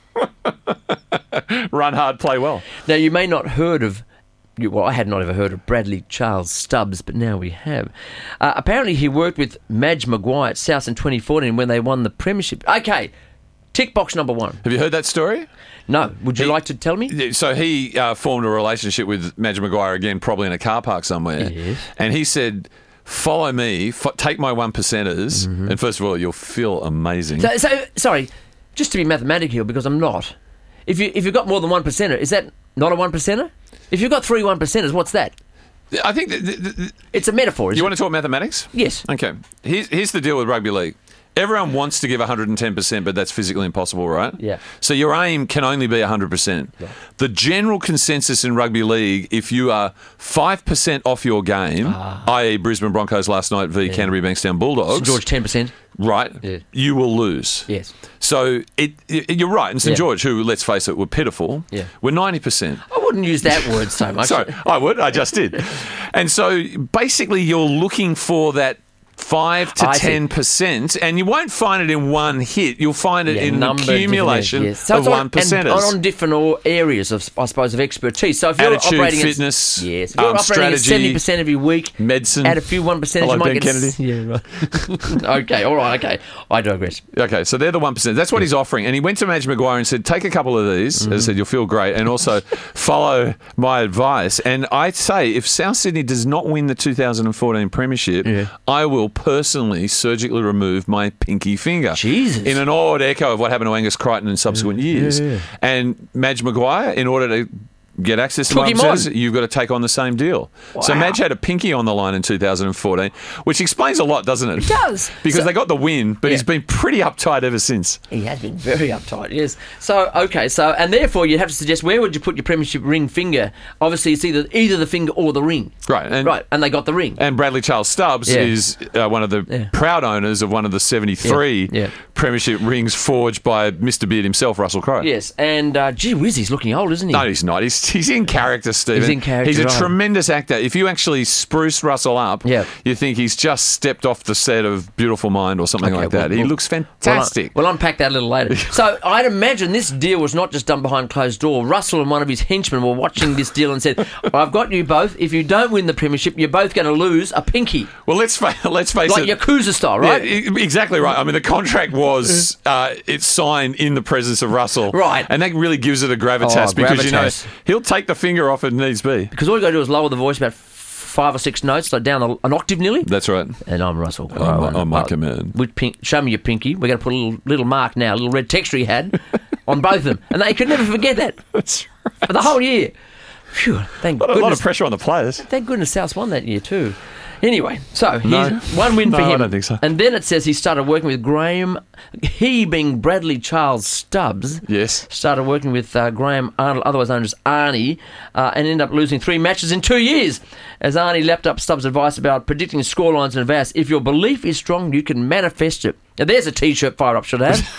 Speaker 5: Run hard, play well.
Speaker 4: Now, you may not heard of, you- well, I had not ever heard of Bradley Charles Stubbs, but now we have. Uh, apparently, he worked with Madge Maguire at South in twenty fourteen when they won the premiership. Okay, tick box number one.
Speaker 5: Have you heard that story?
Speaker 4: No, would you
Speaker 5: He-
Speaker 4: like to tell me?
Speaker 5: Yeah, So he uh, formed a relationship with Madge Maguire again, probably in a car park somewhere.
Speaker 4: Yes.
Speaker 5: And he said, follow me, f- take my one percenters,
Speaker 4: Mm-hmm.
Speaker 5: and first of all, you'll feel amazing.
Speaker 4: So, so, sorry, just to be mathematical here, because I'm not. If you if you've got more than one percenter, is that not a one percenter? If you've got three one percenters, what's that?
Speaker 5: I think that, that, that-
Speaker 4: It's a metaphor. Isn't
Speaker 5: you
Speaker 4: it?
Speaker 5: want to talk mathematics?
Speaker 4: Yes.
Speaker 5: Okay. Here's, here's the deal with rugby league. Everyone wants to give one hundred ten percent, but that's physically impossible, right?
Speaker 4: Yeah.
Speaker 5: So your aim can only be one hundred percent. The general consensus in rugby league, if you are five percent off your game,
Speaker 4: Ah.
Speaker 5: that is. Brisbane Broncos last night v Canterbury Bankstown Bulldogs,
Speaker 4: St George ten percent.
Speaker 5: right,
Speaker 4: Yeah.
Speaker 5: you will lose.
Speaker 4: Yes.
Speaker 5: So it, it, you're right. And St
Speaker 4: Yeah.
Speaker 5: George, who, let's face it, were pitiful,
Speaker 4: Yeah.
Speaker 5: were ninety percent.
Speaker 4: I wouldn't use that word so much.
Speaker 5: Sorry, I would. I just did. And so basically, you're looking for that five to
Speaker 4: I see.
Speaker 5: ten percent, and you won't find it in one hit. You'll find it
Speaker 4: Yeah,
Speaker 5: in an
Speaker 4: number of different
Speaker 5: accumulation
Speaker 4: areas, yes. So
Speaker 5: of
Speaker 4: it's on-
Speaker 5: one percenters.
Speaker 4: and on different or- areas of, I suppose, of expertise. So if you're
Speaker 5: Attitude,
Speaker 4: operating
Speaker 5: fitness,
Speaker 4: at, yes, if you're
Speaker 5: um,
Speaker 4: operating at
Speaker 5: strategy,
Speaker 4: seventy percent of your week,
Speaker 5: medicine.
Speaker 4: add a few one percent,
Speaker 5: Hello,
Speaker 4: you might
Speaker 5: Ben
Speaker 4: get
Speaker 5: Kennedy.
Speaker 4: s- Yeah, right. Okay, all right, okay. I digress.
Speaker 5: Okay, so they're the one percent. That's what he's offering. And he went to Madge Maguire and said, take a couple of these.
Speaker 4: Mm-hmm.
Speaker 5: As I said, you'll feel great. And also follow my advice. And I say, if South Sydney does not win the two thousand fourteen Premiership,
Speaker 4: Yeah.
Speaker 5: I will personally surgically remove my pinky finger.
Speaker 4: Jesus.
Speaker 5: In an odd echo of what happened to Angus Crichton in subsequent years.
Speaker 4: yeah.
Speaker 5: And Madge Maguire, in order to get access to
Speaker 4: Took
Speaker 5: my
Speaker 4: him
Speaker 5: percentages,
Speaker 4: on.
Speaker 5: you've got to take on the same deal. So
Speaker 4: Wow.
Speaker 5: Madge had a pinky on the line in two thousand fourteen, which explains a lot, doesn't it?
Speaker 4: It does.
Speaker 5: Because
Speaker 4: So-
Speaker 5: they got the win, but
Speaker 4: Yeah.
Speaker 5: he's been pretty uptight ever since.
Speaker 4: He has been very uptight, yes. So, okay, so, and therefore you have to suggest where would you put your premiership ring finger? Obviously, it's either either the finger or the ring.
Speaker 5: Right. And,
Speaker 4: Right, and they got the ring.
Speaker 5: and Bradley Charles Stubbs
Speaker 4: Yeah.
Speaker 5: is uh, one of the
Speaker 4: Yeah.
Speaker 5: proud owners of one of the seventy-three
Speaker 4: Yeah. Yeah.
Speaker 5: premiership rings forged by Mister Beard himself, Russell Crowe.
Speaker 4: Yes, and uh, gee whiz, he's looking old, isn't he?
Speaker 5: No, he's not. He's, he's in character, Stephen.
Speaker 4: He's in character,
Speaker 5: He's a
Speaker 4: right.
Speaker 5: tremendous actor. If you actually spruce Russell up,
Speaker 4: Yeah.
Speaker 5: you think he's just stepped off the set of Beautiful Mind or something
Speaker 4: Okay,
Speaker 5: like that.
Speaker 4: well,
Speaker 5: he
Speaker 4: well,
Speaker 5: looks fantastic.
Speaker 4: We'll, un- we'll unpack that a little later. So I'd imagine this deal was not just done behind closed door. Russell and one of his henchmen were watching this deal and said, I've got you both. If you don't win the premiership, you're both going to lose a pinky.
Speaker 5: well, let's fa- let's face
Speaker 4: Like
Speaker 5: it.
Speaker 4: Yakuza style, right?
Speaker 5: Yeah, e- exactly right. I mean, the contract was uh, it's signed in the presence of Russell,
Speaker 4: Right.
Speaker 5: And that really gives it a gravitas
Speaker 4: Oh,
Speaker 5: because you know
Speaker 4: gravitas.
Speaker 5: he'll take the finger off if needs be.
Speaker 4: Because all you got to do is lower the voice about f- five or six notes, like down a, an octave nearly.
Speaker 5: That's right.
Speaker 4: And I'm Russell.
Speaker 5: On
Speaker 4: Crowe.
Speaker 5: my- on my
Speaker 4: Uh,
Speaker 5: command.
Speaker 4: With pink, show me your pinky. We're going to put a little little mark now, a little red texture he had on both of them, and they could never forget that
Speaker 5: That's
Speaker 4: for the whole year. Phew, thank
Speaker 5: a lot, a lot of
Speaker 4: goodness.
Speaker 5: pressure on the players.
Speaker 4: Thank goodness South won that year too. Anyway, so
Speaker 5: No.
Speaker 4: he's one win for
Speaker 5: No, I
Speaker 4: him.
Speaker 5: don't think so.
Speaker 4: And then it says he started working with Graham, he being Bradley Charles Stubbs.
Speaker 5: Yes.
Speaker 4: Started working with uh, Graham Arnold, otherwise known as Arnie, uh, and ended up losing three matches in two years. As Arnie lapped up Stubbs' advice about predicting scorelines in advance, if your belief is strong, you can manifest it. Now there's a T-shirt fire up, should I have?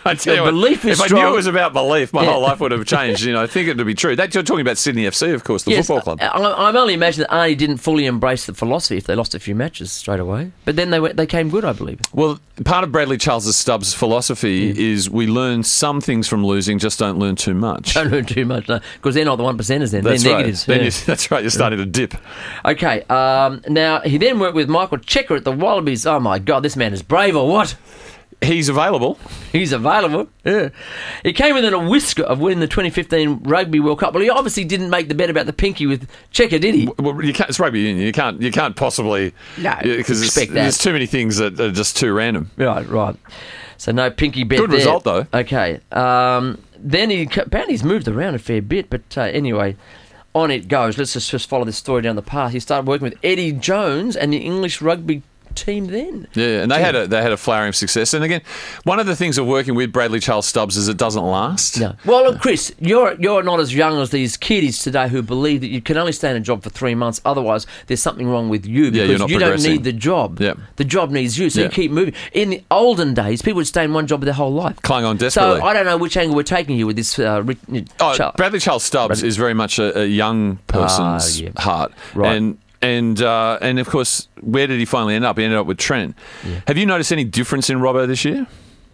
Speaker 5: I tell
Speaker 4: Your
Speaker 5: you
Speaker 4: belief
Speaker 5: what,
Speaker 4: is
Speaker 5: if
Speaker 4: strong.
Speaker 5: I knew it was about belief, my
Speaker 4: Yeah.
Speaker 5: whole life would have changed. You know, I think it would be true. That, you're talking about Sydney F C, of course, the
Speaker 4: Yes,
Speaker 5: football club.
Speaker 4: I, I'm only imagining that Arnie didn't fully embrace the philosophy if they lost a few matches straight away. But then they went, they came good, I believe.
Speaker 5: Well, part of Bradley Charles Stubbs' philosophy is we learn some things from losing, just don't learn too much.
Speaker 4: Don't learn too much, because they're not the one percenters then.
Speaker 5: That's
Speaker 4: they're
Speaker 5: right.
Speaker 4: negatives.
Speaker 5: Then
Speaker 4: Yeah.
Speaker 5: you, that's right. You're starting to dip.
Speaker 4: Okay, um, now he then worked with Michael Checker at the Wallabies. Oh my God, this man is brave or what?
Speaker 5: He's available.
Speaker 4: He's available. Yeah. He came within a whisker of winning the twenty fifteen Rugby World Cup. Well, he obviously didn't make the bet about the pinky with Checker, did he?
Speaker 5: Well, you can't, it's rugby union. You can't. You can't possibly.
Speaker 4: No,
Speaker 5: because
Speaker 4: expect that.
Speaker 5: there's too many things that are just too random.
Speaker 4: Right, right. So no pinky bet
Speaker 5: Good
Speaker 4: there.
Speaker 5: result, though.
Speaker 4: Okay. Um, then he apparently he's moved around a fair bit, but uh, anyway, on it goes. Let's just, just follow this story down the path. He started working with Eddie Jones and the English rugby team then.
Speaker 5: Yeah, and they had a they had a flowering success. And again, one of the things of working with Bradley Charles Stubbs is it doesn't last.
Speaker 4: No. Well, look, Chris, you're you're not as young as these kiddies today who believe that you can only stay in a job for three months. Otherwise, there's something wrong with you because
Speaker 5: you're not
Speaker 4: you don't
Speaker 5: progressing.
Speaker 4: need the job.
Speaker 5: Yeah.
Speaker 4: The job needs you, so
Speaker 5: Yeah.
Speaker 4: you keep moving. In the olden days, people would stay in one job their whole life.
Speaker 5: Cling on
Speaker 4: So
Speaker 5: desperately.
Speaker 4: I don't know which angle we're taking here with this. Uh, Rick,
Speaker 5: Oh,
Speaker 4: Char-
Speaker 5: Bradley Charles Stubbs is very much a, a young person's
Speaker 4: Ah, yeah.
Speaker 5: heart,
Speaker 4: Right.
Speaker 5: and and uh, and of course, where did he finally end up? He ended up with Trent. Have you noticed any difference in Robbo this year?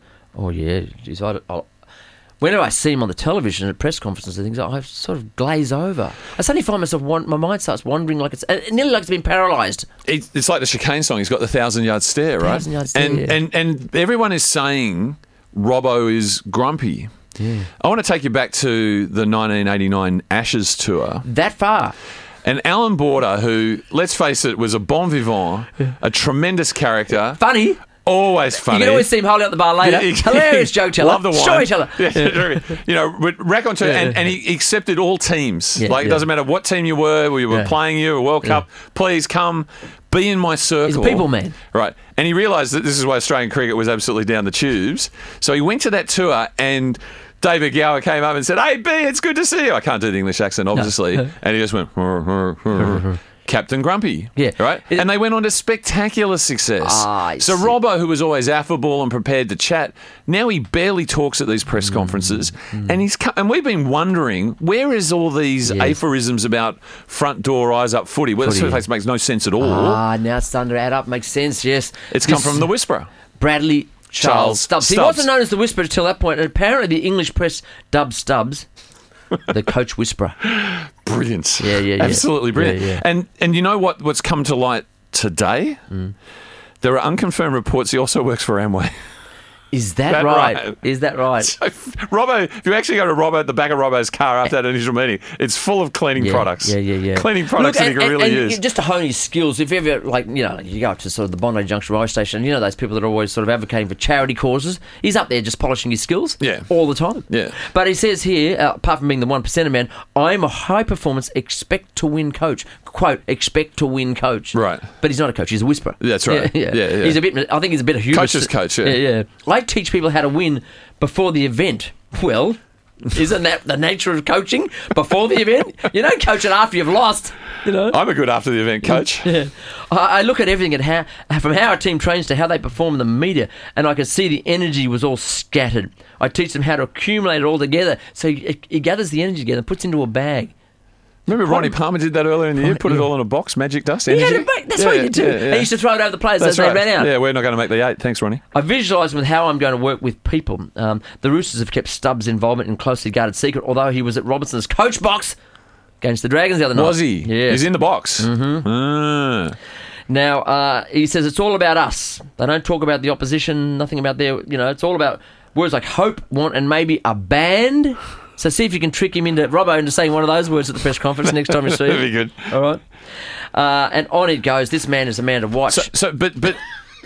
Speaker 4: Oh yeah, geez, I, I, whenever I see him on the television at press conferences and things, I sort of glaze over. I suddenly find myself, wan- my mind starts wandering like it's uh, nearly like it's been paralysed.
Speaker 5: It's, it's like the Chicane song. He's got the thousand yard stare, right?
Speaker 4: Thousand yard stare,
Speaker 5: and,
Speaker 4: yeah.
Speaker 5: and and everyone is saying Robbo is grumpy.
Speaker 4: Yeah.
Speaker 5: I want to take you back to the nineteen eighty-nine Ashes tour.
Speaker 4: That far.
Speaker 5: And Alan Border, who, let's face it, was a bon vivant, a tremendous character,
Speaker 4: Funny.
Speaker 5: always funny.
Speaker 4: You can always see him holding up the bar later.
Speaker 5: Yeah, you-
Speaker 4: Hilarious joke teller.
Speaker 5: Love the wine.
Speaker 4: Storyteller.
Speaker 5: Yeah, you know, would rack onto
Speaker 4: Yeah,
Speaker 5: and,
Speaker 4: yeah.
Speaker 5: and he accepted all teams.
Speaker 4: Yeah,
Speaker 5: like, it
Speaker 4: yeah.
Speaker 5: doesn't matter what team you were, we were
Speaker 4: Yeah.
Speaker 5: playing you, a World Cup, please come, be in my circle.
Speaker 4: He's a people man.
Speaker 5: Right. And he realised that this is why Australian cricket was absolutely down the tubes. So he went to that tour and David Gower came up and said, "Hey, B, it's good to see you." I can't do the English accent, obviously. And he just went, "Hur, hur, hur." Captain Grumpy.
Speaker 4: Yeah.
Speaker 5: Right?
Speaker 4: It-
Speaker 5: and they went on to spectacular success.
Speaker 4: Ah, I
Speaker 5: so
Speaker 4: see.
Speaker 5: Robbo, who was always affable and prepared to chat, now he barely talks at these press
Speaker 4: Mm,
Speaker 5: conferences. And he's co- and we've been wondering, where is all these
Speaker 4: Yeah.
Speaker 5: aphorisms about front door, eyes up footy? Well,
Speaker 4: Footy,
Speaker 5: this makes no sense at all.
Speaker 4: Ah, now it's starting to add up. Makes sense, yes.
Speaker 5: it's come
Speaker 4: This-
Speaker 5: from the Whisperer.
Speaker 4: Bradley Charles,
Speaker 5: Charles
Speaker 4: Stubbs. He
Speaker 5: Stubbs.
Speaker 4: wasn't known as the Whisperer until that point, and apparently the English press dubbed Stubbs the coach whisperer.
Speaker 5: Brilliant.
Speaker 4: Yeah, yeah, yeah.
Speaker 5: Absolutely brilliant.
Speaker 4: Yeah, yeah.
Speaker 5: And and you know what? What's come to light today?
Speaker 4: Mm.
Speaker 5: There are unconfirmed reports he also works for Amway.
Speaker 4: Is that,
Speaker 5: That
Speaker 4: right?
Speaker 5: right?
Speaker 4: Is that right?
Speaker 5: So, Robbo, if you actually go to Robbo at the back of Robbo's car after that initial meeting, it's full of cleaning
Speaker 4: Yeah,
Speaker 5: products.
Speaker 4: Yeah, yeah, yeah.
Speaker 5: Cleaning products
Speaker 4: Look,
Speaker 5: that he
Speaker 4: and,
Speaker 5: can really
Speaker 4: and,
Speaker 5: use.
Speaker 4: and just to hone his skills, if you ever, like, you know, you go up to sort of the Bondi Junction railway station, you know those people that are always sort of advocating for charity causes. He's up there just polishing his skills
Speaker 5: Yeah.
Speaker 4: all the time.
Speaker 5: Yeah.
Speaker 4: But he says here, uh, apart from being the one percenter man, I'm a high-performance, expect-to-win coach. Quote, expect-to-win coach.
Speaker 5: Right.
Speaker 4: But he's not a coach, he's a whisperer.
Speaker 5: That's right.
Speaker 4: Yeah, yeah.
Speaker 5: Yeah, yeah.
Speaker 4: He's a bit, I think he's a bit of hubris.
Speaker 5: Coach's coach, yeah.
Speaker 4: Yeah, yeah. I teach people how to win before the event. Well, isn't that the nature of coaching? Before the event? You don't coach it after you've lost, you know?
Speaker 5: I'm a good after the event coach.
Speaker 4: Yeah. I I look at everything at how, from how our team trains to how they perform in the media, and I can see the energy was all scattered. I teach them how to accumulate it all together, so he, he gathers the energy together and puts it into a bag.
Speaker 5: Remember Ronnie Palmer did that earlier in the year? Put it all in a box, magic dust,
Speaker 4: He
Speaker 5: energy?
Speaker 4: had a bag. That's
Speaker 5: Yeah,
Speaker 4: what he did too.
Speaker 5: yeah, yeah.
Speaker 4: He used to throw it over the players
Speaker 5: That's
Speaker 4: as they
Speaker 5: right.
Speaker 4: ran out.
Speaker 5: Yeah, we're not going to make the eight. Thanks, Ronnie.
Speaker 4: I visualise with how I'm going to work with people. Um, the Roosters have kept Stubbs' involvement in closely guarded secret, although he was at Robinson's coach box against the Dragons the other night.
Speaker 5: Was he?
Speaker 4: Yeah.
Speaker 5: He's in the box. Mm-hmm. Ah.
Speaker 4: Now, uh, he says it's all about us. They don't talk about the opposition, nothing about their, you know, it's all about words like hope, want, and maybe a band. So see if you can trick him into, Robbo, into saying one of those words at the press conference next time you see him.
Speaker 5: That'd be good.
Speaker 4: All right. Uh, and on it goes. This man is a man to watch.
Speaker 5: So, so, but, but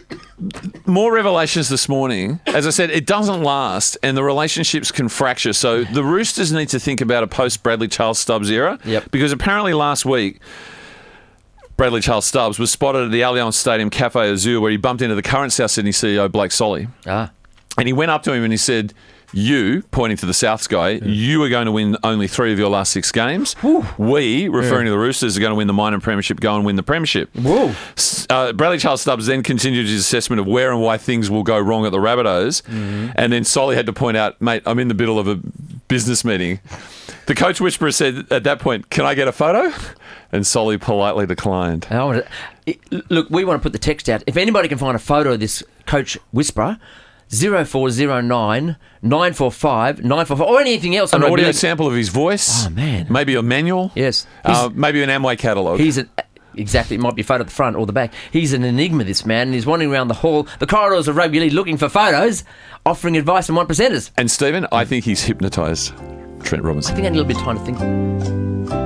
Speaker 5: more revelations this morning. As I said, it doesn't last, and the relationships can fracture. So the Roosters need to think about a post Bradley Charles Stubbs era.
Speaker 4: Yep.
Speaker 5: Because apparently last week, Bradley Charles Stubbs was spotted at the Allianz Stadium Cafe Azul, where he bumped into the current South Sydney C E O Blake Solly,
Speaker 4: ah.
Speaker 5: and he went up to him and he said, you, pointing to the South Sky,
Speaker 4: Yeah.
Speaker 5: you are going to win only three of your last six games.
Speaker 4: Woo.
Speaker 5: We, referring
Speaker 4: Yeah.
Speaker 5: to the Roosters, are going to win the minor premiership, go and win the premiership.
Speaker 4: Whoa.
Speaker 5: S- Uh, Bradley Charles Stubbs then continued his assessment of where and why things will go wrong at the Rabbitohs.
Speaker 4: Mm-hmm.
Speaker 5: And then Solly had to point out, mate, I'm in the middle of a business meeting. The coach whisperer said at that point, can I get a photo? And Solly politely declined.
Speaker 4: I want to, look, we want to put the text out. If anybody can find a photo of this coach whisperer, zero four zero nine nine four five nine four five or anything else.
Speaker 5: An
Speaker 4: on
Speaker 5: audio
Speaker 4: Rugby League.
Speaker 5: sample of his voice.
Speaker 4: Oh, man.
Speaker 5: Maybe a manual.
Speaker 4: Yes.
Speaker 5: Uh, maybe an Amway catalogue.
Speaker 4: He's an... Exactly, it might be a photo at the front or the back. He's an enigma, this man, and he's wandering around the hall, the corridors of rugby league looking for photos, offering advice from one percenters.
Speaker 5: And Stephen, I think he's hypnotised Trent
Speaker 4: I
Speaker 5: Robinson.
Speaker 4: think I need a little bit of time to think.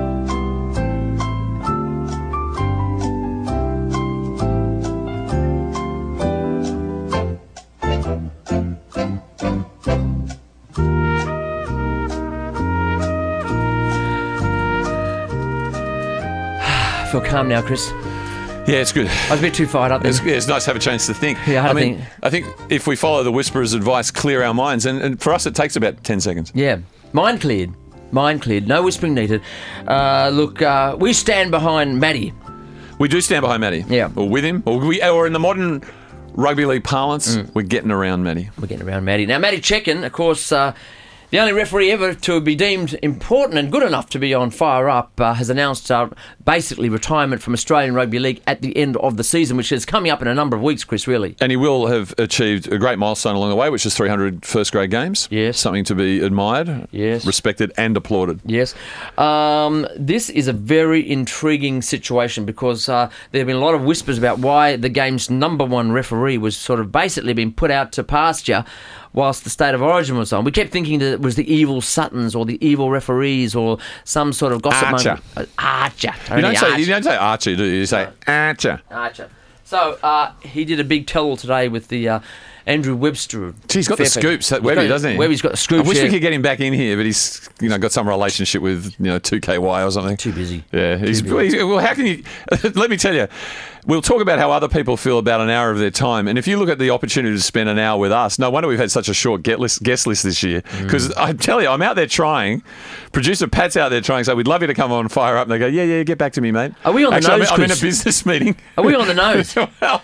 Speaker 4: I feel calm now, Chris.
Speaker 5: Yeah, it's good.
Speaker 4: I was a bit too fired up then.
Speaker 5: It's, yeah, it's nice to have a chance to think.
Speaker 4: Yeah, I had
Speaker 5: I
Speaker 4: to
Speaker 5: mean,
Speaker 4: think.
Speaker 5: I think if we follow the whisperer's advice, clear our minds, and, and for us it takes about ten seconds.
Speaker 4: Yeah, mind cleared. Mind cleared. No whispering needed. Uh, look, uh, we stand behind Matty.
Speaker 5: We do stand behind Matty.
Speaker 4: Yeah.
Speaker 5: Or with him. Or, we, or in the modern rugby league parlance,
Speaker 4: Mm.
Speaker 5: we're getting around Matty.
Speaker 4: We're getting around Matty. Now, Matty Chekin, of course, uh, the only referee ever to be deemed important and good enough to be on Fire Up, uh, has announced uh, basically retirement from Australian Rugby League at the end of the season, which is coming up in a number of weeks, Chris, really.
Speaker 5: And he will have achieved a great milestone along the way, which is three hundred first grade games.
Speaker 4: Yes.
Speaker 5: Something to be admired,
Speaker 4: Yes.
Speaker 5: respected and applauded.
Speaker 4: Yes. Um, this is a very intriguing situation because uh, there have been a lot of whispers about why the game's number one referee was sort of basically being put out to pasture whilst the State of Origin was on. We kept thinking that it was the evil Suttons or the evil referees or some sort of gossip.
Speaker 5: Archer.
Speaker 4: Moment. Uh, Archer.
Speaker 5: You
Speaker 4: Tony
Speaker 5: don't, say,
Speaker 4: Archer.
Speaker 5: you don't say Archie, do you? You say Archer.
Speaker 4: Archer. So uh, he did a big tell-all today with the uh, Andrew Webster.
Speaker 5: Gee, he's got the
Speaker 4: Fairfax.
Speaker 5: scoops, that
Speaker 4: He's
Speaker 5: Webby,
Speaker 4: got-
Speaker 5: doesn't he?
Speaker 4: Webby's got the scoops.
Speaker 5: I wish
Speaker 4: yeah.
Speaker 5: we could get him back in here, but he's you know got some relationship with you know two K Y or something.
Speaker 4: Too busy.
Speaker 5: Yeah, he's, he's well. How can you? Let me tell you, we'll talk about how other people feel about an hour of their time, and if you look at the opportunity to spend an hour with us, no wonder we've had such a short get list, guest list this year. Because I tell you, I'm out there trying. Producer Pat's out there trying. So we'd love you to come on Fire Up, and they go, yeah, yeah, get back to me, mate.
Speaker 4: Are we on the
Speaker 5: Actually,
Speaker 4: nose,
Speaker 5: I'm, I'm in a
Speaker 4: Chris?
Speaker 5: business meeting.
Speaker 4: Are we on the nose?
Speaker 5: well,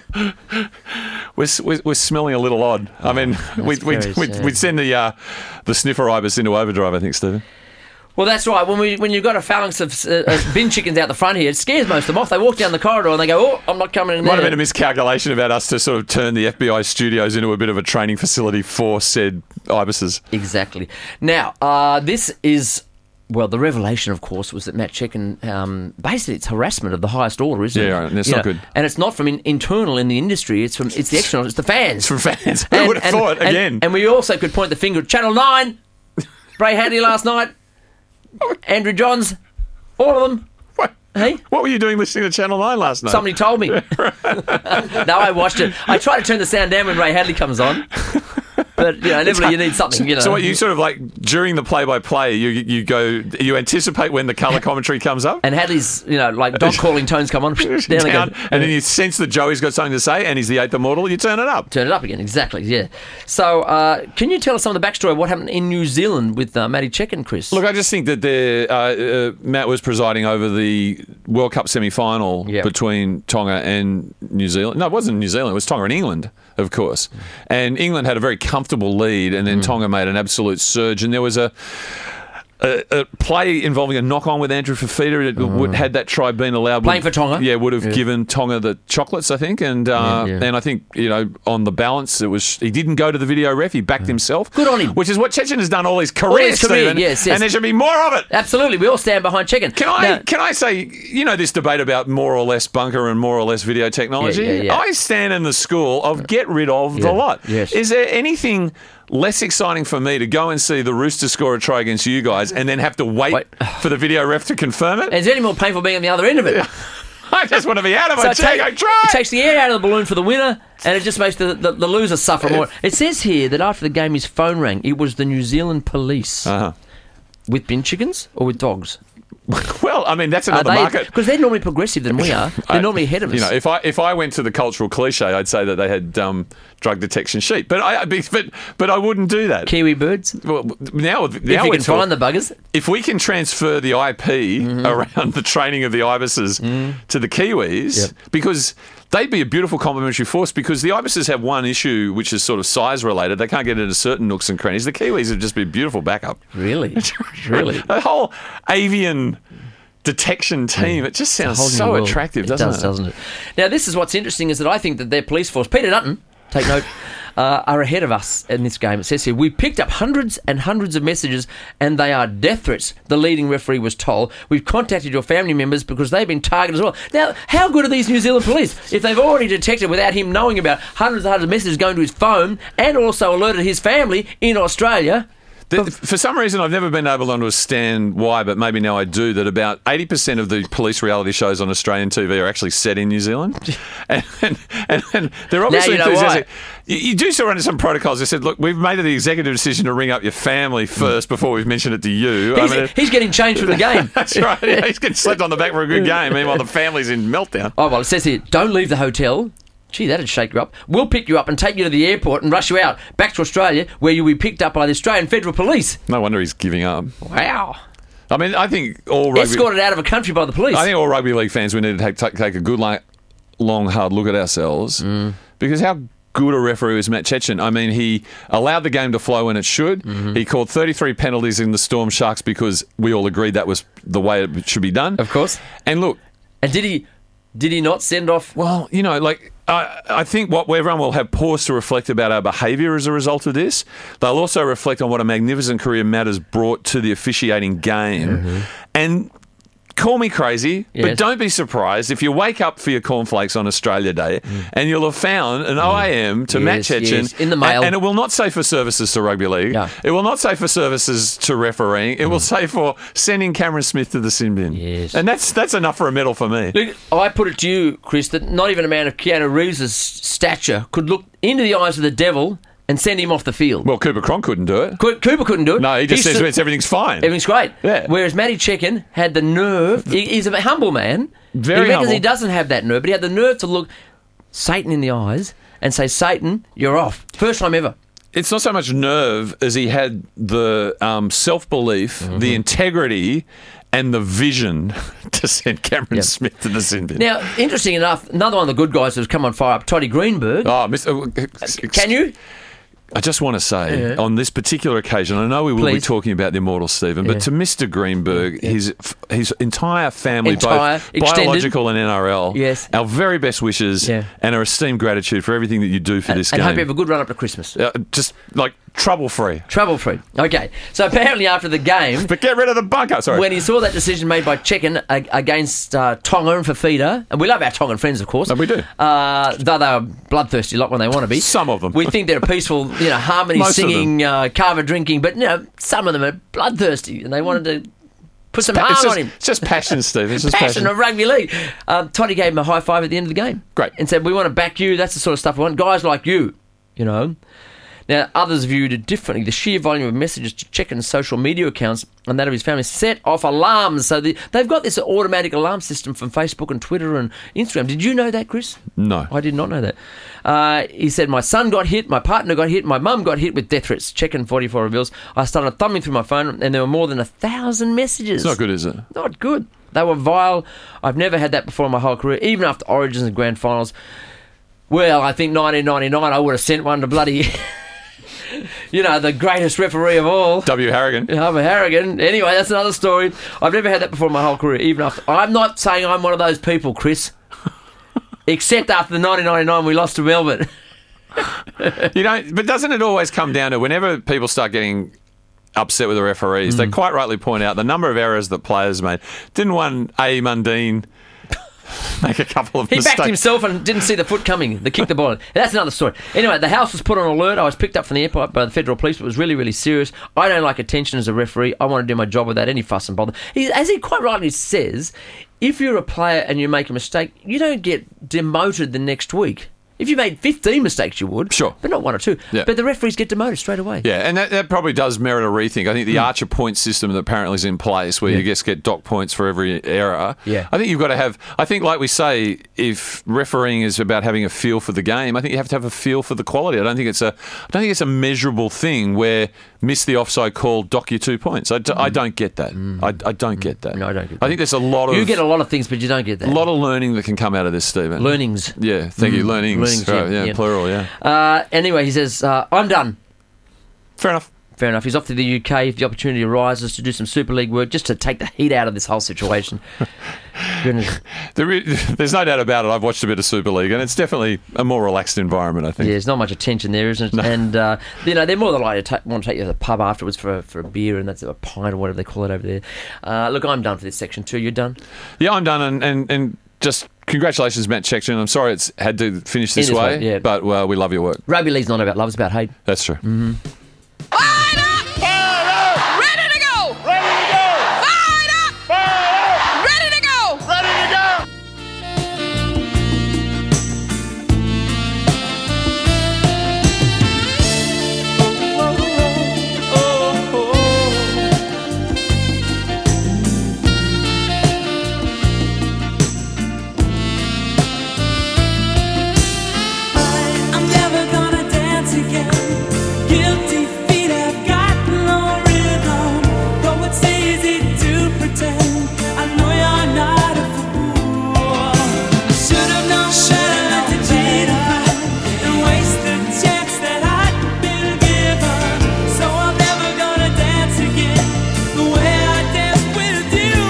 Speaker 5: we're, we're, we're smelling a little odd. I mean, we'd, we'd,
Speaker 4: very
Speaker 5: we'd,
Speaker 4: sad.
Speaker 5: we'd send the uh, the sniffer ibis into overdrive, I think, Stephen.
Speaker 4: Well, that's right. When we when you've got a phalanx of uh, uh, bin chickens out the front here, it scares most of them off. They walk down the corridor and they go, "Oh, I'm not coming in
Speaker 5: Might
Speaker 4: there."
Speaker 5: have been a miscalculation about us to sort of turn the F B I studios into a bit of a training facility for said ibises.
Speaker 4: Exactly. Now, uh, this is. Well, the revelation, of course, was that Matt Chekin, um, basically, it's harassment of the highest order, isn't it?
Speaker 5: Yeah, right, and it's
Speaker 4: You
Speaker 5: not
Speaker 4: know,
Speaker 5: good.
Speaker 4: And it's not from in, internal in the industry. It's from it's the external. It's the fans.
Speaker 5: It's from fans. Who would have thought,
Speaker 4: and,
Speaker 5: again?
Speaker 4: And we also could point the finger at Channel Nine, Bray Hadley last night, Andrew Johns, all of them.
Speaker 5: What,
Speaker 4: Hey,
Speaker 5: what were you doing listening to Channel nine last night?
Speaker 4: somebody told me. No, I watched it. I try to turn the sound down when Ray Hadley comes on, but you know, inevitably you need something. You know.
Speaker 5: So what you sort of like during the play-by-play, you you go, you anticipate when the colour commentary comes up,
Speaker 4: and Hadley's, you know, like dog calling tones come on, down, they
Speaker 5: down,
Speaker 4: go.
Speaker 5: and then you sense that Joey's got something to say, and he's the eighth immortal. You turn it up.
Speaker 4: Turn it up again, exactly, yeah. So, uh, can you tell us some of the backstory of what happened in New Zealand with uh, Matty Chekin, Chris?
Speaker 5: Look, I just think that the, uh, uh, Matt was presiding over the World Cup semi-final
Speaker 4: Yep.
Speaker 5: between Tonga and New Zealand. No, it wasn't New Zealand. It was Tonga and England, of course. And England had a very comfortable lead, and then Tonga made an absolute surge. And there was a... A, a play involving a knock-on with Andrew Fafita. It would, had that try been allowed,
Speaker 4: Playing
Speaker 5: would,
Speaker 4: for Tonga?
Speaker 5: yeah, would have
Speaker 4: Yeah.
Speaker 5: given Tonga the chocolates, I think. And uh,
Speaker 4: Yeah, yeah.
Speaker 5: and I think you know, on the balance, it was he didn't go to the video ref. He backed himself.
Speaker 4: Good on him.
Speaker 5: Which is what Chechen has done all his career,
Speaker 4: his career,
Speaker 5: Stephen,
Speaker 4: yes, yes.
Speaker 5: And there should be more of it.
Speaker 4: Absolutely, we all stand behind Chekin.
Speaker 5: Can I
Speaker 4: Now-
Speaker 5: can I say, you know, this debate about more or less bunker and more or less video technology?
Speaker 4: Yeah, yeah, yeah.
Speaker 5: I stand in the school of get rid of
Speaker 4: Yeah,
Speaker 5: the lot.
Speaker 4: yes.
Speaker 5: Is there anything less exciting for me to go and see the Roosters score a try against you guys and then have to wait,
Speaker 4: Wait.
Speaker 5: for the video ref to confirm it?
Speaker 4: Is there any more painful being on the other end of it?
Speaker 5: I just want to be out of
Speaker 4: So
Speaker 5: my
Speaker 4: it,
Speaker 5: chair.
Speaker 4: take-
Speaker 5: Go try.
Speaker 4: it takes the air out of the balloon for the winner, and it just makes the, the, the loser suffer more. It says here that after the game, his phone rang. It was the New Zealand police.
Speaker 5: Uh-huh.
Speaker 4: With bin chickens or with dogs?
Speaker 5: Well, I mean, that's
Speaker 4: Are
Speaker 5: another
Speaker 4: they,
Speaker 5: market.
Speaker 4: because they're normally progressive than we are. They're
Speaker 5: I-
Speaker 4: normally ahead of us.
Speaker 5: You know, if I if I went to the cultural cliche, I'd say that they had um, drug detection sheep, but I but but I wouldn't do that.
Speaker 4: Kiwi birds.
Speaker 5: Well, now, now
Speaker 4: If you
Speaker 5: we're
Speaker 4: can
Speaker 5: talk-
Speaker 4: find the buggers.
Speaker 5: if we can transfer the I P
Speaker 4: Mm-hmm.
Speaker 5: around the training of the ibises to the Kiwis,
Speaker 4: Yep.
Speaker 5: because they'd be a beautiful complementary force, because the ibises have one issue which is sort of size related. They can't get into certain nooks and crannies. The Kiwis would just be a beautiful backup.
Speaker 4: Really? Really?
Speaker 5: A whole avian detection team. It just
Speaker 4: A
Speaker 5: sounds
Speaker 4: whole new
Speaker 5: so
Speaker 4: world.
Speaker 5: attractive,
Speaker 4: it
Speaker 5: doesn't
Speaker 4: does,
Speaker 5: it?
Speaker 4: doesn't it? Now, this is what's interesting is that I think that their police force, Peter Dutton, take note, uh, are ahead of us in this game. It says here, we picked up hundreds and hundreds of messages and they are death threats, the leading referee was told. We've contacted your family members because they've been targeted as well. Now, how good are these New Zealand police? If they've already detected, without him knowing about, hundreds and hundreds of messages going to his phone and also alerted his family in Australia.
Speaker 5: The- For some reason, I've never been able to understand why, but maybe now I do, that about eighty percent of the police reality shows on Australian T V are actually set in New Zealand. and, and, and, and they're obviously
Speaker 4: you know
Speaker 5: enthusiastic.
Speaker 4: why.
Speaker 5: You, you do surrender some protocols. They said, look, we've made the executive decision to ring up your family first before we've mentioned it to you.
Speaker 4: He's,
Speaker 5: I mean,
Speaker 4: he's getting changed for the game.
Speaker 5: that's right. Yeah, he's getting slapped on the back for a good game, meanwhile the family's in meltdown.
Speaker 4: Oh, well, it says here, don't leave the hotel. Gee, that'd shake you up. We'll pick you up and take you to the airport and rush you out back to Australia, where you'll be picked up by the Australian Federal Police.
Speaker 5: No wonder he's giving up.
Speaker 4: Wow.
Speaker 5: I mean, I think all rugby...
Speaker 4: Escorted out of a country by the police.
Speaker 5: I think all rugby league fans, we need to take, take, take a good, long, long, hard look at ourselves.
Speaker 4: Mm.
Speaker 5: Because how good a referee was Matt Chechen. I mean, he allowed the game to flow when it should.
Speaker 4: Mm-hmm.
Speaker 5: He called thirty-three penalties in the Storm Sharks because we all agreed that was the way it should be done.
Speaker 4: Of course.
Speaker 5: And look...
Speaker 4: And did he did he not send off...
Speaker 5: Well, you know, like... I, I think what everyone will have pause to reflect about our behaviour as a result of this. They'll also reflect on what a magnificent career Matt has brought to the officiating game.
Speaker 4: Mm-hmm.
Speaker 5: And call me crazy,
Speaker 4: Yes.
Speaker 5: but don't be surprised if you wake up for your cornflakes on Australia Day and you'll have found an O A M to Matt
Speaker 4: Yes,
Speaker 5: Chechen.
Speaker 4: yes, in the mail.
Speaker 5: And, and it will not say for services to rugby league.
Speaker 4: No.
Speaker 5: It will not say for services to refereeing. It will say for sending Cameron Smith to the sin bin.
Speaker 4: Yes.
Speaker 5: And that's that's enough for a medal for me.
Speaker 4: Look, I put it to you, Chris, that not even a man of Keanu Reeves' stature could look into the eyes of the devil and send him off the field.
Speaker 5: Well, Cooper Cronk couldn't do it.
Speaker 4: Co- Cooper couldn't do it.
Speaker 5: No, he just says
Speaker 4: stood-
Speaker 5: it's, everything's fine.
Speaker 4: Everything's great.
Speaker 5: Yeah.
Speaker 4: Whereas Matty Chechen had the nerve. He, he's a humble man.
Speaker 5: Very
Speaker 4: he reckons
Speaker 5: humble.
Speaker 4: he doesn't have that nerve, but he had the nerve to look Satan in the eyes and say, Satan, you're off. First time ever.
Speaker 5: It's not so much nerve as he had the um, self-belief,
Speaker 4: Mm-hmm.
Speaker 5: the integrity, and the vision to send Cameron
Speaker 4: Yep.
Speaker 5: Smith to the sin bin.
Speaker 4: Now, interesting enough, another one of the good guys who's come on fire up, Toddy Greenberg.
Speaker 5: Oh, Mister
Speaker 4: Can you?
Speaker 5: I just want to say,
Speaker 4: Yeah.
Speaker 5: on this particular occasion, I know we will
Speaker 4: Please.
Speaker 5: be talking about the immortal Stephen,
Speaker 4: Yeah.
Speaker 5: but to Mister Greenberg, his his entire family,
Speaker 4: Entire,
Speaker 5: both
Speaker 4: extended.
Speaker 5: biological and N R L,
Speaker 4: Yes.
Speaker 5: our very best wishes
Speaker 4: Yeah.
Speaker 5: and our esteemed gratitude for everything that you do for
Speaker 4: And,
Speaker 5: this
Speaker 4: and
Speaker 5: game.
Speaker 4: hope you have a good run up to Christmas.
Speaker 5: Uh, just like trouble-free.
Speaker 4: Trouble free. Okay. So apparently after the game,
Speaker 5: But get rid of the bunker. Sorry.
Speaker 4: when he saw that decision made by Chechen a- against uh, Tonga and Fafita, and we love our Tongan friends, of course.
Speaker 5: No, we do.
Speaker 4: Uh, though they are bloodthirsty, like when they want to be.
Speaker 5: Some of them.
Speaker 4: We think they're a peaceful, you know, harmony
Speaker 5: Most of
Speaker 4: singing, uh, carver drinking, but you know, some of them are bloodthirsty, and they wanted to put some harm
Speaker 5: it's, just,
Speaker 4: on him.
Speaker 5: it's just passion, Steve. It's just
Speaker 4: Passion
Speaker 5: passion.
Speaker 4: of rugby league. Um, Toddy gave him a high five at the end of the game.
Speaker 5: Great.
Speaker 4: And said, we want to back you. That's the sort of stuff we want. Guys like you, you know. Now, others viewed it differently. The sheer volume of messages to Chechen's social media accounts and that of his family set off alarms. So the, they've got this automatic alarm system from Facebook and Twitter and Instagram. Did you know that, Chris?
Speaker 5: No.
Speaker 4: I did not know that. Uh, he said, my son got hit, my partner got hit, my mum got hit with death threats. Chechen forty-four reveals, I started thumbing through my phone and there were more than a thousand messages.
Speaker 5: It's not good, is it?
Speaker 4: Not good. They were vile. I've never had that before in my whole career, even after Origins and Grand Finals. Well, I think nineteen ninety-nine I would have sent one to bloody, you know, the greatest referee of all.
Speaker 5: W. Harrigan.
Speaker 4: Harvey Harrigan. Anyway, that's another story. I've never had that before in my whole career, even after... I'm not saying I'm one of those people, Chris. Except after the nineteen ninety-nine we lost to Melbourne.
Speaker 5: You know, but doesn't it always come down to whenever people start getting upset with the referees,
Speaker 4: Mm.
Speaker 5: they quite rightly point out the number of errors that players made. Didn't one A. Mundine make a couple of
Speaker 4: He
Speaker 5: mistakes?
Speaker 4: backed himself and didn't see the foot coming. The kick the ball. That's another story. Anyway, the house was put on alert. I was picked up from the airport by the federal police. It was really, really serious. I don't like attention as a referee. I want to do my job without any fuss and bother. He, as he quite rightly says, if you're a player and you make a mistake, you don't get demoted the next week. If you made fifteen mistakes, you would.
Speaker 5: Sure.
Speaker 4: But not one or two.
Speaker 5: Yeah.
Speaker 4: But the referees get demoted straight away.
Speaker 5: Yeah, and that, that probably does merit a rethink. I think the
Speaker 4: Mm.
Speaker 5: Archer point system that apparently is in place, where
Speaker 4: Yeah.
Speaker 5: you just get dock points for every error.
Speaker 4: Yeah.
Speaker 5: I think you've got to have. I think, like we say, if refereeing is about having a feel for the game, I think you have to have a feel for the quality. I don't think it's a. I don't think it's a measurable thing where miss the offside call, dock you two points. I, d- I don't get that. I, I don't get that.
Speaker 4: Mm. No, I don't get
Speaker 5: I think there's a lot of.
Speaker 4: You get a lot of things, but you don't get that.
Speaker 5: a lot of learning that can come out of this, Stephen.
Speaker 4: Learnings.
Speaker 5: Yeah, thank you. Learnings.
Speaker 4: Learnings,
Speaker 5: Right,
Speaker 4: yeah,
Speaker 5: yeah,
Speaker 4: yeah.
Speaker 5: plural. Yeah.
Speaker 4: Uh, anyway, he says, uh, I'm done.
Speaker 5: Fair enough.
Speaker 4: Fair enough. He's off to the U K if the opportunity arises to do some Super League work, just to take the heat out of this whole situation. Goodness.
Speaker 5: There is, there's no doubt about it. I've watched a bit of Super League, and it's definitely a more relaxed environment, I think.
Speaker 4: Yeah, there's not much attention there, isn't it? And, uh, you know, they're more than likely to ta- want to take you to the pub afterwards for a, for a beer, and that's a pint or whatever they call it over there. Uh, look, I'm done for this section too. You're done?
Speaker 5: Yeah, I'm done, and, and, and just congratulations, Matt Checkton. I'm sorry it's had to finish this,
Speaker 4: In this
Speaker 5: way,
Speaker 4: way, yeah.
Speaker 5: but well, we love your work.
Speaker 4: Rugby league's not about love, it's about hate.
Speaker 5: That's true.
Speaker 4: Mm-hmm.
Speaker 7: Fired up!
Speaker 2: Fired up!
Speaker 7: Ready to go!
Speaker 2: Ready to go!
Speaker 7: Fired up!
Speaker 2: Fired up!
Speaker 7: Ready to go!
Speaker 2: Ready to go!
Speaker 8: I'm never gonna dance again. Guilty feet have got no rhythm. Though it's easy to pretend, I know you're not a fool. I should have known better to cheat and waste the chance that I'd been given. So I'm never gonna dance again the way I danced with you.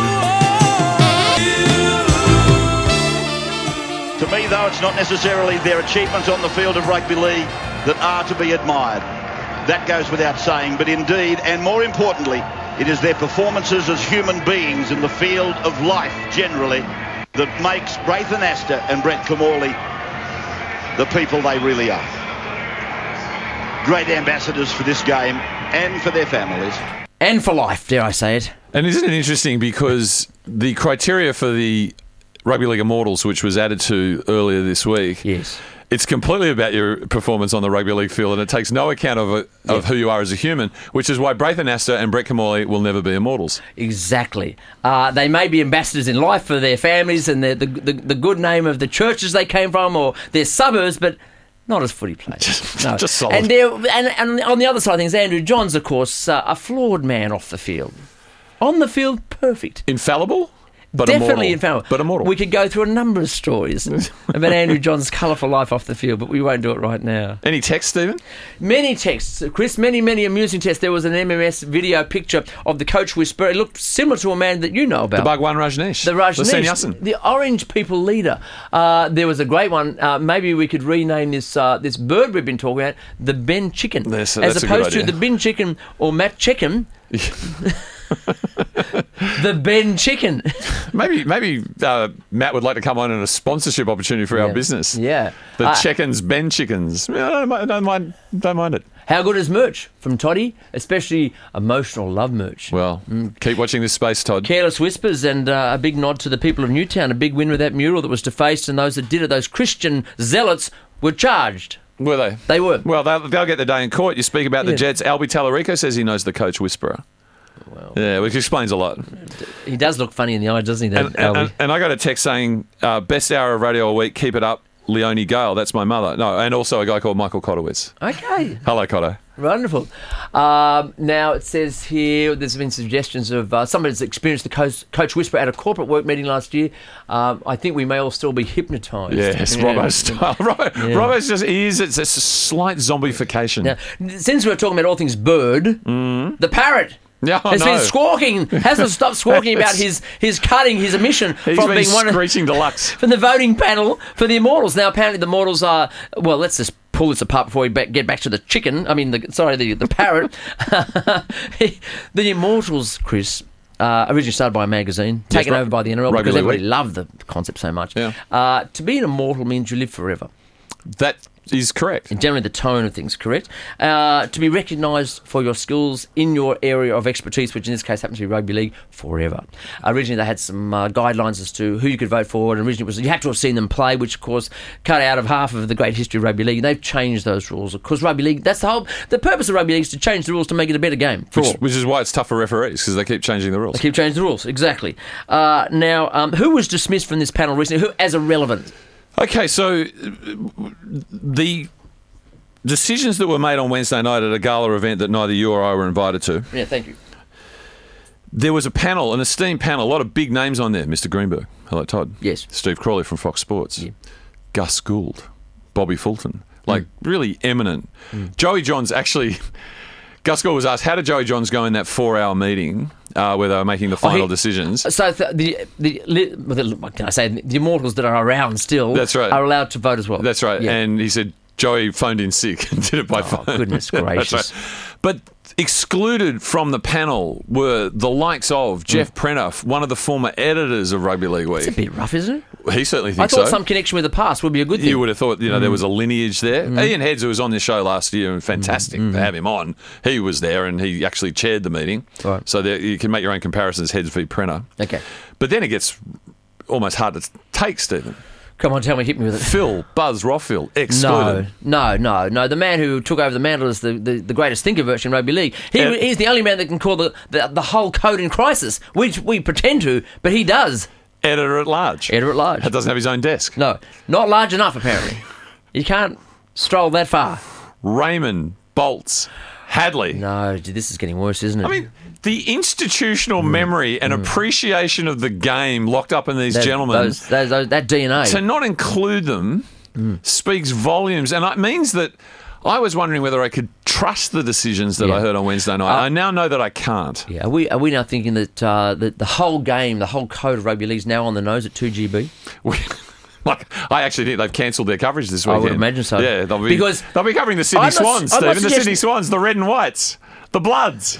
Speaker 9: To me, though, it's not necessarily their achievements on the field of rugby league that are to be admired. That goes without saying, but indeed, and more importantly, it is their performances as human beings in the field of life generally that makes Braithen Astor and Brett Camorley the people they really are. Great ambassadors for this game and for their families.
Speaker 4: And for life, dare I say it.
Speaker 5: And isn't it interesting because the criteria for the Rugby League Immortals, which was added to earlier this week,
Speaker 4: Yes.
Speaker 5: it's completely about your performance on the rugby league field, and it takes no account of it, of
Speaker 4: Yeah.
Speaker 5: who you are as a human, which is why Braithen Astor and Brett Camorley will never be immortals.
Speaker 4: Exactly. Uh, they may be ambassadors in life for their families and their, the, the the good name of the churches they came from or their suburbs, but not as footy players.
Speaker 5: Just-
Speaker 4: no.
Speaker 5: just solid.
Speaker 4: And, they're- and, and on the other side of things, Andrew Johns, of course, uh, a flawed man off the field. On the field, perfect.
Speaker 5: Infallible, but
Speaker 4: Definitely
Speaker 5: immortal.
Speaker 4: infallible.
Speaker 5: But immortal.
Speaker 4: We could go through a number of stories about Andrew Johns' colourful life off the field, but we won't do it right now.
Speaker 5: Any text, Stephen?
Speaker 4: Many texts, Chris, many, many amusing texts. There was an M M S video picture of the coach whisperer. It looked similar to a man that you know about.
Speaker 5: The Bhagwan Rajneesh.
Speaker 4: The Rajneesh,
Speaker 5: Yassin.
Speaker 4: the Orange People leader. Uh, there was a great one. Uh, maybe we could rename this uh, this bird we've been talking about the Ben Chicken,
Speaker 5: Yes,
Speaker 4: as
Speaker 5: that's a good
Speaker 4: opposed to
Speaker 5: idea.
Speaker 4: the Ben Chicken or Matt Chicken. The Ben Chicken.
Speaker 5: Maybe maybe uh, Matt would like to come on in a sponsorship opportunity for our
Speaker 4: Yeah.
Speaker 5: business.
Speaker 4: Yeah.
Speaker 5: The
Speaker 4: Uh,
Speaker 5: Chickens, Ben Chickens. Yeah, I don't, mind- don't mind. Don't mind it.
Speaker 4: How good is merch from Toddy, especially emotional love merch?
Speaker 5: Well, keep watching this space, Todd.
Speaker 4: Careless Whispers, and uh, a big nod to the people of Newtown. A big win with that mural that was defaced, and those that did it, those Christian zealots, were charged.
Speaker 5: Were they?
Speaker 4: They were.
Speaker 5: Well, they'll, they'll get the day in court. You speak about the
Speaker 4: Yeah.
Speaker 5: Jets. Albie Tallarico says he knows the coach whisperer. Yeah, which explains a lot.
Speaker 4: He does look funny in the eye, doesn't he, that
Speaker 5: And, and,
Speaker 4: Albie?
Speaker 5: and, and I got a text saying, uh, best hour of radio a week, keep it up, Leonie Gale. That's my mother. No, and also a guy called Michael Kottowitz.
Speaker 4: Okay.
Speaker 5: Hello, Cotto.
Speaker 4: Wonderful. Um, now it says here there's been suggestions of uh, somebody that's experienced the coach, coach whisperer at a corporate work meeting last year. Um, I think we may all still be hypnotised.
Speaker 5: Yes,
Speaker 4: Yeah.
Speaker 5: Robbo style. Robbo,
Speaker 4: Yeah.
Speaker 5: Robbo's just is. It's a slight zombification.
Speaker 4: Now, since we're talking about all things bird, the parrot.
Speaker 5: Yeah, I
Speaker 4: has
Speaker 5: know.
Speaker 4: been squawking, hasn't stopped squawking about his, his cutting, his emission
Speaker 5: He's
Speaker 4: from
Speaker 5: been
Speaker 4: being one of,
Speaker 5: screeching deluxe.
Speaker 4: from the voting panel for the Immortals. Now, apparently, the Immortals are, well, let's just pull this apart before we back, get back to the chicken. I mean, the, sorry, the, the parrot. The Immortals, Chris, uh, originally started by a magazine,
Speaker 5: Yes,
Speaker 4: taken
Speaker 5: right.
Speaker 4: over by the N R L
Speaker 5: Rugby
Speaker 4: because
Speaker 5: League
Speaker 4: everybody
Speaker 5: Week.
Speaker 4: loved the concept so much.
Speaker 5: Yeah.
Speaker 4: Uh, to be an immortal means you live forever.
Speaker 5: That is correct.
Speaker 4: And generally the tone of things correct. Uh, to be recognised for your skills in your area of expertise, which in this case happens to be rugby league, forever. Originally they had some uh, guidelines as to who you could vote for, and originally it was you had to have seen them play, which of course cut out of half of the great history of rugby league. They've changed those rules. Of course, rugby league, that's the whole, the purpose of rugby league is to change the rules to make it a better game for
Speaker 5: Which,
Speaker 4: all.
Speaker 5: which is why it's tough for referees, because they keep changing the rules.
Speaker 4: They keep changing the rules, exactly. Uh, now, um, who was dismissed from this panel recently, who as irrelevant?
Speaker 5: Okay, so uh, the decisions that were made on Wednesday night at a gala event that neither you or I were invited to,
Speaker 4: Yeah, thank you.
Speaker 5: there was a panel, an esteemed panel, a lot of big names on there. Mister Greenberg. Hello, Todd.
Speaker 4: Yes.
Speaker 5: Steve Crawley from Fox Sports.
Speaker 4: Yeah.
Speaker 5: Gus Gould. Bobby Fulton. Like, really eminent. Joey Johns actually... Gus Gould was asked, how did Joey Johns go in that four-hour meeting uh, where they were making the final
Speaker 4: he-
Speaker 5: decisions?
Speaker 4: So th- the, the, li- well, the what can I say, the immortals that are around still
Speaker 5: That's right.
Speaker 4: are allowed to vote as well.
Speaker 5: That's right.
Speaker 4: Yeah.
Speaker 5: And he said Joey phoned in sick and did it by phone.
Speaker 4: goodness
Speaker 5: That's
Speaker 4: gracious.
Speaker 5: right. But excluded from the panel were the likes of Jeff Prenner, one of the former editors of Rugby League Week.
Speaker 4: It's a bit rough, isn't it?
Speaker 5: He certainly
Speaker 4: I
Speaker 5: thinks
Speaker 4: thought
Speaker 5: so.
Speaker 4: some connection with the past would be a good thing.
Speaker 5: You would have thought, you know, there was a lineage there.
Speaker 4: Mm.
Speaker 5: Ian Heads, who was on this show last year, and fantastic to have him on. He was there, and he actually chaired the meeting.
Speaker 4: Right.
Speaker 5: So there, you can make your own comparisons, Heads v Prenner.
Speaker 4: Okay.
Speaker 5: But then it gets almost hard to take, Stephen.
Speaker 4: Come on, tell me, hit me with it.
Speaker 5: Phil Buzz Rothfield, excluded.
Speaker 4: No, no, no, no. The man who took over the mantle as the, the, the greatest thinker virtue in rugby league. He,
Speaker 5: Yeah.
Speaker 4: He's the only man that can call the, the, the whole code in crisis, which we pretend to, but he does.
Speaker 5: Editor at large.
Speaker 4: Editor at large.
Speaker 5: That doesn't have his own desk.
Speaker 4: No, not large enough, apparently. You can't stroll that far.
Speaker 5: Raymond Bolts Hadley.
Speaker 4: No, this is getting worse, isn't it?
Speaker 5: I mean, the institutional memory and appreciation of the game locked up in these
Speaker 4: That-
Speaker 5: gentlemen,
Speaker 4: those, those, those, that D N A.
Speaker 5: to not include them speaks volumes. And it means that I was wondering whether I could trust the decisions that
Speaker 4: Yeah.
Speaker 5: I heard on Wednesday night.
Speaker 4: Uh,
Speaker 5: I now know that I can't.
Speaker 4: Yeah, are we are we now thinking that uh, that the whole game, the whole code of rugby league is now on the nose at two G B?
Speaker 5: We- Like, I actually think they've cancelled their coverage this
Speaker 4: I
Speaker 5: weekend.
Speaker 4: would imagine so.
Speaker 5: Yeah, they'll be,
Speaker 4: Because
Speaker 5: they'll be covering the Sydney
Speaker 4: I'm not-
Speaker 5: Swans,
Speaker 4: I'm not
Speaker 5: Stephen. The Sydney
Speaker 4: suggesting-
Speaker 5: Swans, the red and whites, the Bloods.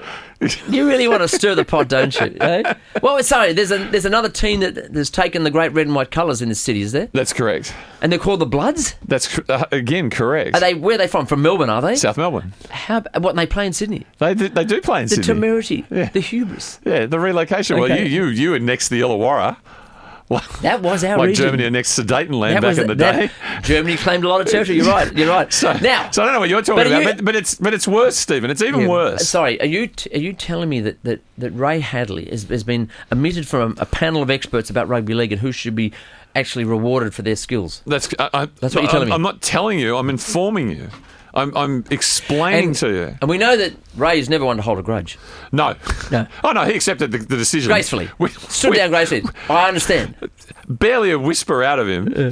Speaker 4: You really want to stir the pot, don't you? Eh? Well, sorry, there's a, there's another team that has taken the great red and white colours in this city, is there?
Speaker 5: That's correct.
Speaker 4: And they're called the Bloods.
Speaker 5: That's cor- uh, again correct.
Speaker 4: Are they? Where are they from? From Melbourne, are they?
Speaker 5: South Melbourne.
Speaker 4: How? What? And they play in Sydney.
Speaker 5: They do, they do play in
Speaker 4: The
Speaker 5: Sydney.
Speaker 4: temerity,
Speaker 5: Yeah.
Speaker 4: the hubris.
Speaker 5: Yeah, the relocation. Well,
Speaker 4: Okay.
Speaker 5: you you you were next to the Illawarra.
Speaker 4: That was our
Speaker 5: like
Speaker 4: region.
Speaker 5: Germany are next to Datenland
Speaker 4: That
Speaker 5: back
Speaker 4: was
Speaker 5: in the
Speaker 4: that-
Speaker 5: day.
Speaker 4: Germany claimed a lot of territory. You're right. You're right.
Speaker 5: So,
Speaker 4: now,
Speaker 5: so I don't know what you're talking
Speaker 4: but are
Speaker 5: about,
Speaker 4: you-
Speaker 5: but, but it's but it's worse, Stephen. It's even
Speaker 4: Yeah,
Speaker 5: worse.
Speaker 4: Sorry, are you t- are you telling me that, that, that Ray Hadley has, has been omitted from a, a panel of experts about rugby league and who should be actually rewarded for their skills?
Speaker 5: That's I, I,
Speaker 4: That's what you're telling
Speaker 5: I'm,
Speaker 4: me.
Speaker 5: I'm not telling you. I'm informing you. I'm, I'm explaining
Speaker 4: And,
Speaker 5: to you.
Speaker 4: and we know that Ray's never one to hold a grudge.
Speaker 5: No.
Speaker 4: No.
Speaker 5: Oh no, he accepted the, the decision
Speaker 4: Gracefully.
Speaker 5: We-
Speaker 4: Stood
Speaker 5: we-
Speaker 4: down gracefully. I understand.
Speaker 5: Barely a whisper out of him.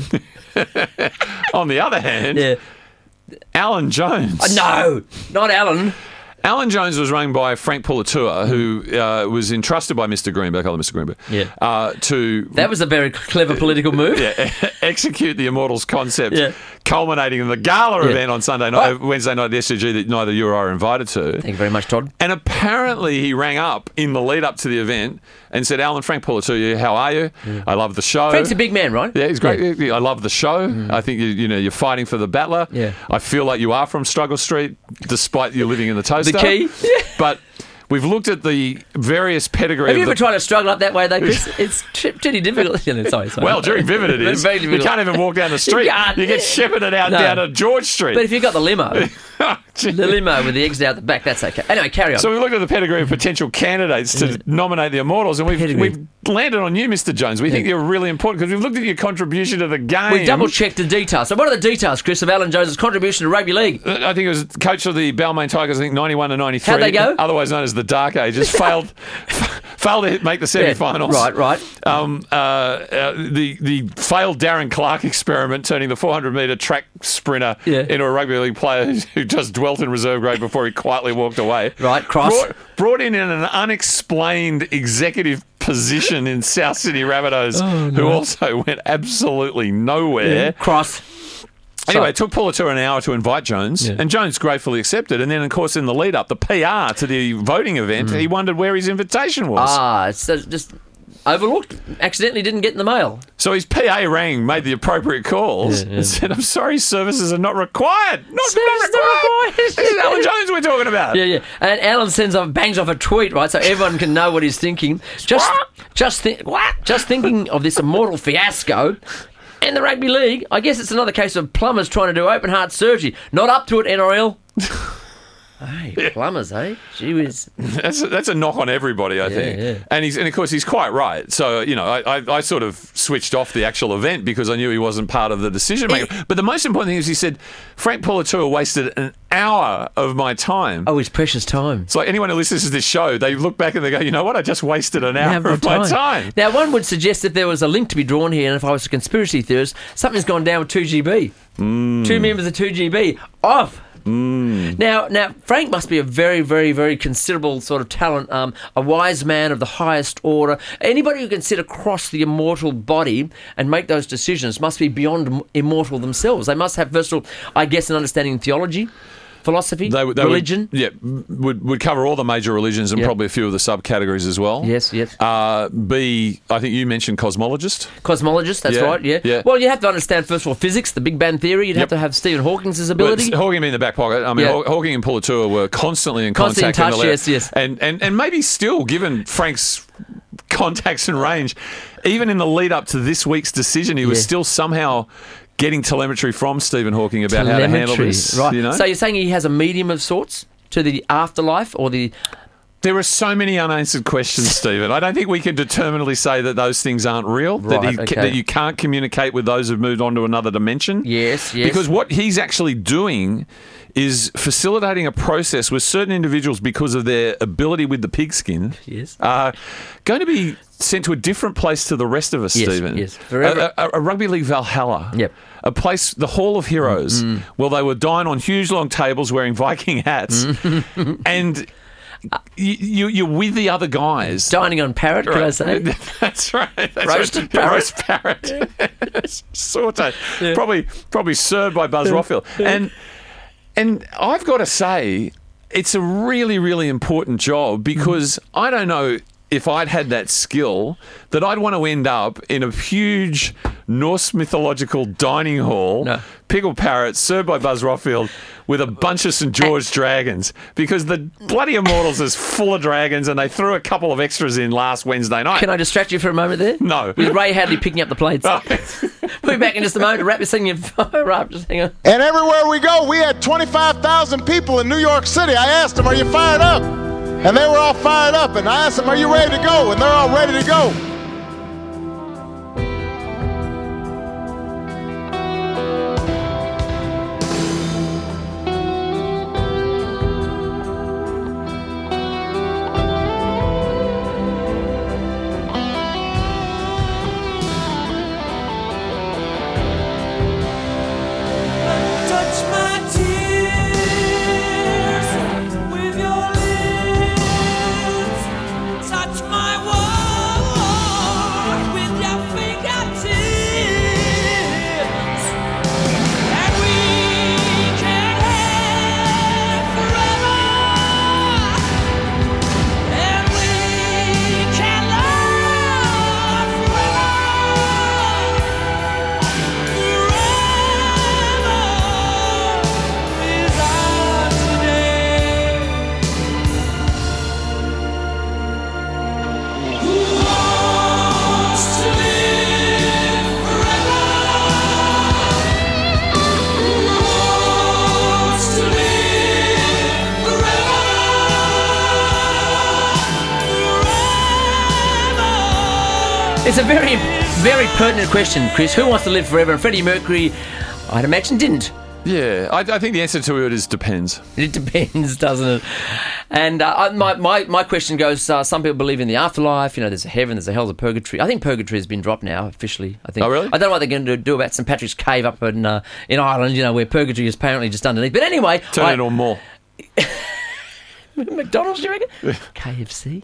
Speaker 5: On the other hand,
Speaker 4: Yeah.
Speaker 5: Alan Jones.
Speaker 4: Uh, no, not Alan.
Speaker 5: Alan Jones was rung by Frank Pulatua, who uh, was entrusted by Mister Greenberg, hello Mister Greenberg,
Speaker 4: Yeah.
Speaker 5: uh, to
Speaker 4: That was a very clever political move.
Speaker 5: yeah, execute the Immortals concept,
Speaker 4: Yeah.
Speaker 5: culminating in the gala
Speaker 4: Yeah.
Speaker 5: event on Sunday night,
Speaker 4: Oh.
Speaker 5: uh, Wednesday night at the S C G that neither you or I are invited to.
Speaker 4: Thank you very much, Todd.
Speaker 5: And apparently he rang up in the lead up to the event and said, Alan, Frank Pulatua, how are you? I love the show.
Speaker 4: Frank's a big man, right?
Speaker 5: Yeah, he's great. I love the show. I think you, you know you're fighting for the battler.
Speaker 4: Yeah.
Speaker 5: I feel like you are from Struggle Street, despite you living in the toaster.
Speaker 4: The key.
Speaker 5: But we've looked at the various pedigree.
Speaker 4: Have you
Speaker 5: of
Speaker 4: ever
Speaker 5: the,
Speaker 4: tried to struggle up that way, though, Chris? It's tri- pretty difficult. Yeah, no, sorry, sorry.
Speaker 5: Well, during Vivid it is.
Speaker 4: Very
Speaker 5: You
Speaker 4: difficult.
Speaker 5: can't even walk down the street.
Speaker 4: You can't.
Speaker 5: You get shepherded out
Speaker 4: No.
Speaker 5: down to George Street.
Speaker 4: But if you've got the limo, the limo with the exit out the back, that's okay. Anyway, carry on.
Speaker 5: So we looked at the pedigree of potential candidates to nominate the Immortals, and we've,
Speaker 4: Pedigree.
Speaker 5: we've landed on you, Mister Jones. We think
Speaker 4: Yeah.
Speaker 5: you're really important because we've looked at your contribution to the game.
Speaker 4: we double checked the details. So, what are the details, Chris, of Alan Jones' contribution to rugby league?
Speaker 5: I think it was coach of the Balmain Tigers, I think ninety-one to ninety-three.
Speaker 4: How'd they go?
Speaker 5: Otherwise known as the Dark Ages. failed failed to hit- make the semi-finals.
Speaker 4: Yeah, right, right.
Speaker 5: Um, uh, uh, the, the failed Darren Clark experiment, turning the four hundred metre track sprinter
Speaker 4: Yeah.
Speaker 5: into a rugby league player who just dwelt in reserve grade before he quietly walked away.
Speaker 4: Right, cross.
Speaker 5: Brought, brought in in an unexplained executive position in South Sydney Rabbitohs,
Speaker 4: Oh,
Speaker 5: who also went absolutely nowhere.
Speaker 4: Cross.
Speaker 5: Anyway,
Speaker 4: So-
Speaker 5: it took Pulatua an hour to invite Jones,
Speaker 4: Yeah.
Speaker 5: and Jones gratefully accepted. And then, of course, in the lead up, the P R to the voting event, he wondered where his invitation was.
Speaker 4: Ah, it's uh, just overlooked, accidentally didn't get in the mail.
Speaker 5: So his P A rang, made the appropriate calls,
Speaker 4: Yeah, yeah.
Speaker 5: and said, "I'm sorry, services are not required. Not, not
Speaker 4: Services not
Speaker 5: required.
Speaker 4: required."
Speaker 5: This is Alan Jones we're talking about."
Speaker 4: Yeah, yeah. And Alan sends off, bangs off a tweet, right, so everyone can know what he's thinking. Just, just think, what? Just thinking of this immortal fiasco. And the rugby league, I guess it's another case of plumbers trying to do open heart surgery. Not up to it, N R L. Hey, plumbers, eh? Gee whiz.
Speaker 5: That's a, that's a knock on everybody, I
Speaker 4: Yeah,
Speaker 5: think.
Speaker 4: yeah.
Speaker 5: And he's and of course he's quite right. So you know, I, I, I sort of switched off the actual event because I knew he wasn't part of the decision maker. But the most important thing is he said Frank Pulatua wasted an hour of my time.
Speaker 4: Oh, his precious time.
Speaker 5: It's like anyone who listens to this show, they look back and they go, you know what? I just wasted an hour
Speaker 4: Now,
Speaker 5: of my time.
Speaker 4: Now, one would suggest if there was a link to be drawn here, and if I was a conspiracy theorist, something's gone down with two G B.
Speaker 5: Mm.
Speaker 4: Two members of two G B off. Mm. Now, now Frank must be a very, very, very considerable sort of talent, um, a wise man of the highest order. Anybody who can sit across the immortal body and make those decisions must be beyond im- immortal themselves. They must have, first of all, I guess, an understanding of theology, philosophy,
Speaker 5: They, would- they
Speaker 4: religion.
Speaker 5: Would, yeah, would, would cover all the major religions and
Speaker 4: Yep.
Speaker 5: probably a few of the subcategories as well.
Speaker 4: Yes, yes.
Speaker 5: Uh, B, I think you mentioned cosmologist.
Speaker 4: Cosmologist, that's
Speaker 5: Yeah,
Speaker 4: right, yeah.
Speaker 5: yeah.
Speaker 4: Well, you have to understand, first of all, physics, the Big Bang Theory. You'd
Speaker 5: Yep.
Speaker 4: have to have Stephen Hawking's
Speaker 5: Well,
Speaker 4: ability.
Speaker 5: it's Hawking in the back pocket. I mean,
Speaker 4: Yeah.
Speaker 5: Haw- Hawking and Pulatua were constantly in
Speaker 4: Constantly in
Speaker 5: contact.
Speaker 4: touch,
Speaker 5: the lab.
Speaker 4: yes, yes.
Speaker 5: And, and, and maybe still, given Frank's contacts and range, even in the lead up to this week's decision, he was
Speaker 4: Yeah.
Speaker 5: still somehow getting telemetry from Stephen Hawking about how to handle
Speaker 4: Telemetry,
Speaker 5: this.
Speaker 4: right.
Speaker 5: You know?
Speaker 4: So you're saying he has a medium of sorts to the afterlife or the...
Speaker 5: There are so many unanswered questions, Stephen. I don't think we can determinately say that those things aren't real, that,
Speaker 4: Right,
Speaker 5: he,
Speaker 4: okay.
Speaker 5: that you can't communicate with those who've moved on to another dimension.
Speaker 4: Yes, yes.
Speaker 5: Because what he's actually doing is facilitating a process where certain individuals, because of their ability with the pigskin,
Speaker 4: Yes.
Speaker 5: are going to be sent to a different place to the rest of us,
Speaker 4: Yes,
Speaker 5: Stephen.
Speaker 4: yes. Forever.
Speaker 5: A, a, a rugby league Valhalla.
Speaker 4: Yep.
Speaker 5: A place, the Hall of Heroes,
Speaker 4: Mm-hmm.
Speaker 5: where they would dine on huge long tables wearing Viking hats.
Speaker 4: Mm-hmm.
Speaker 5: and you, you, you're with the other guys.
Speaker 4: Dining on parrot, could I say?
Speaker 5: That's right. That's
Speaker 4: Roasted
Speaker 5: right.
Speaker 4: parrot.
Speaker 5: Roast parrot. Sauteed. Probably, probably served by Buzz Rothfield. And and I've got to say, it's a really, really important job because I don't know if I'd had that skill that I'd want to end up in a huge Norse mythological dining hall,
Speaker 4: No.
Speaker 5: pickled parrots served by Buzz Rothfield with a bunch of Saint George dragons because the bloody Immortals is full of dragons and they threw a couple of extras in last Wednesday night.
Speaker 4: Can I distract you for a moment there?
Speaker 5: No.
Speaker 4: With Ray Hadley picking up the plates.
Speaker 5: Oh.
Speaker 4: We'll be back in just a moment to wrap this thing up. Just hang on.
Speaker 2: And everywhere we go, we had twenty-five thousand people in New York City. I asked them, are you fired up? And they were all fired up. And I asked them, are you ready to go? And they're all ready to go.
Speaker 8: Touch my tears with your lips. Touch my war with your fingertips. And we can have forever. And we can love
Speaker 4: It's a very, very pertinent question, Chris. Who wants to live forever? And Freddie Mercury, I'd imagine, didn't.
Speaker 5: Yeah, I, I think the answer to it is depends.
Speaker 4: It depends, doesn't it? And uh, I- my, my, my question goes, uh, some people believe in the afterlife. You know, there's a heaven, there's a hell, there's a purgatory. I think purgatory has been dropped now, officially. I think.
Speaker 5: Oh, really?
Speaker 4: I don't know what they're going to do about Saint Patrick's Cave up in uh, in Ireland, you know, where purgatory is apparently just underneath. But anyway...
Speaker 5: Turn
Speaker 4: I-
Speaker 5: it on more.
Speaker 4: McDonald's, do you reckon? K F C?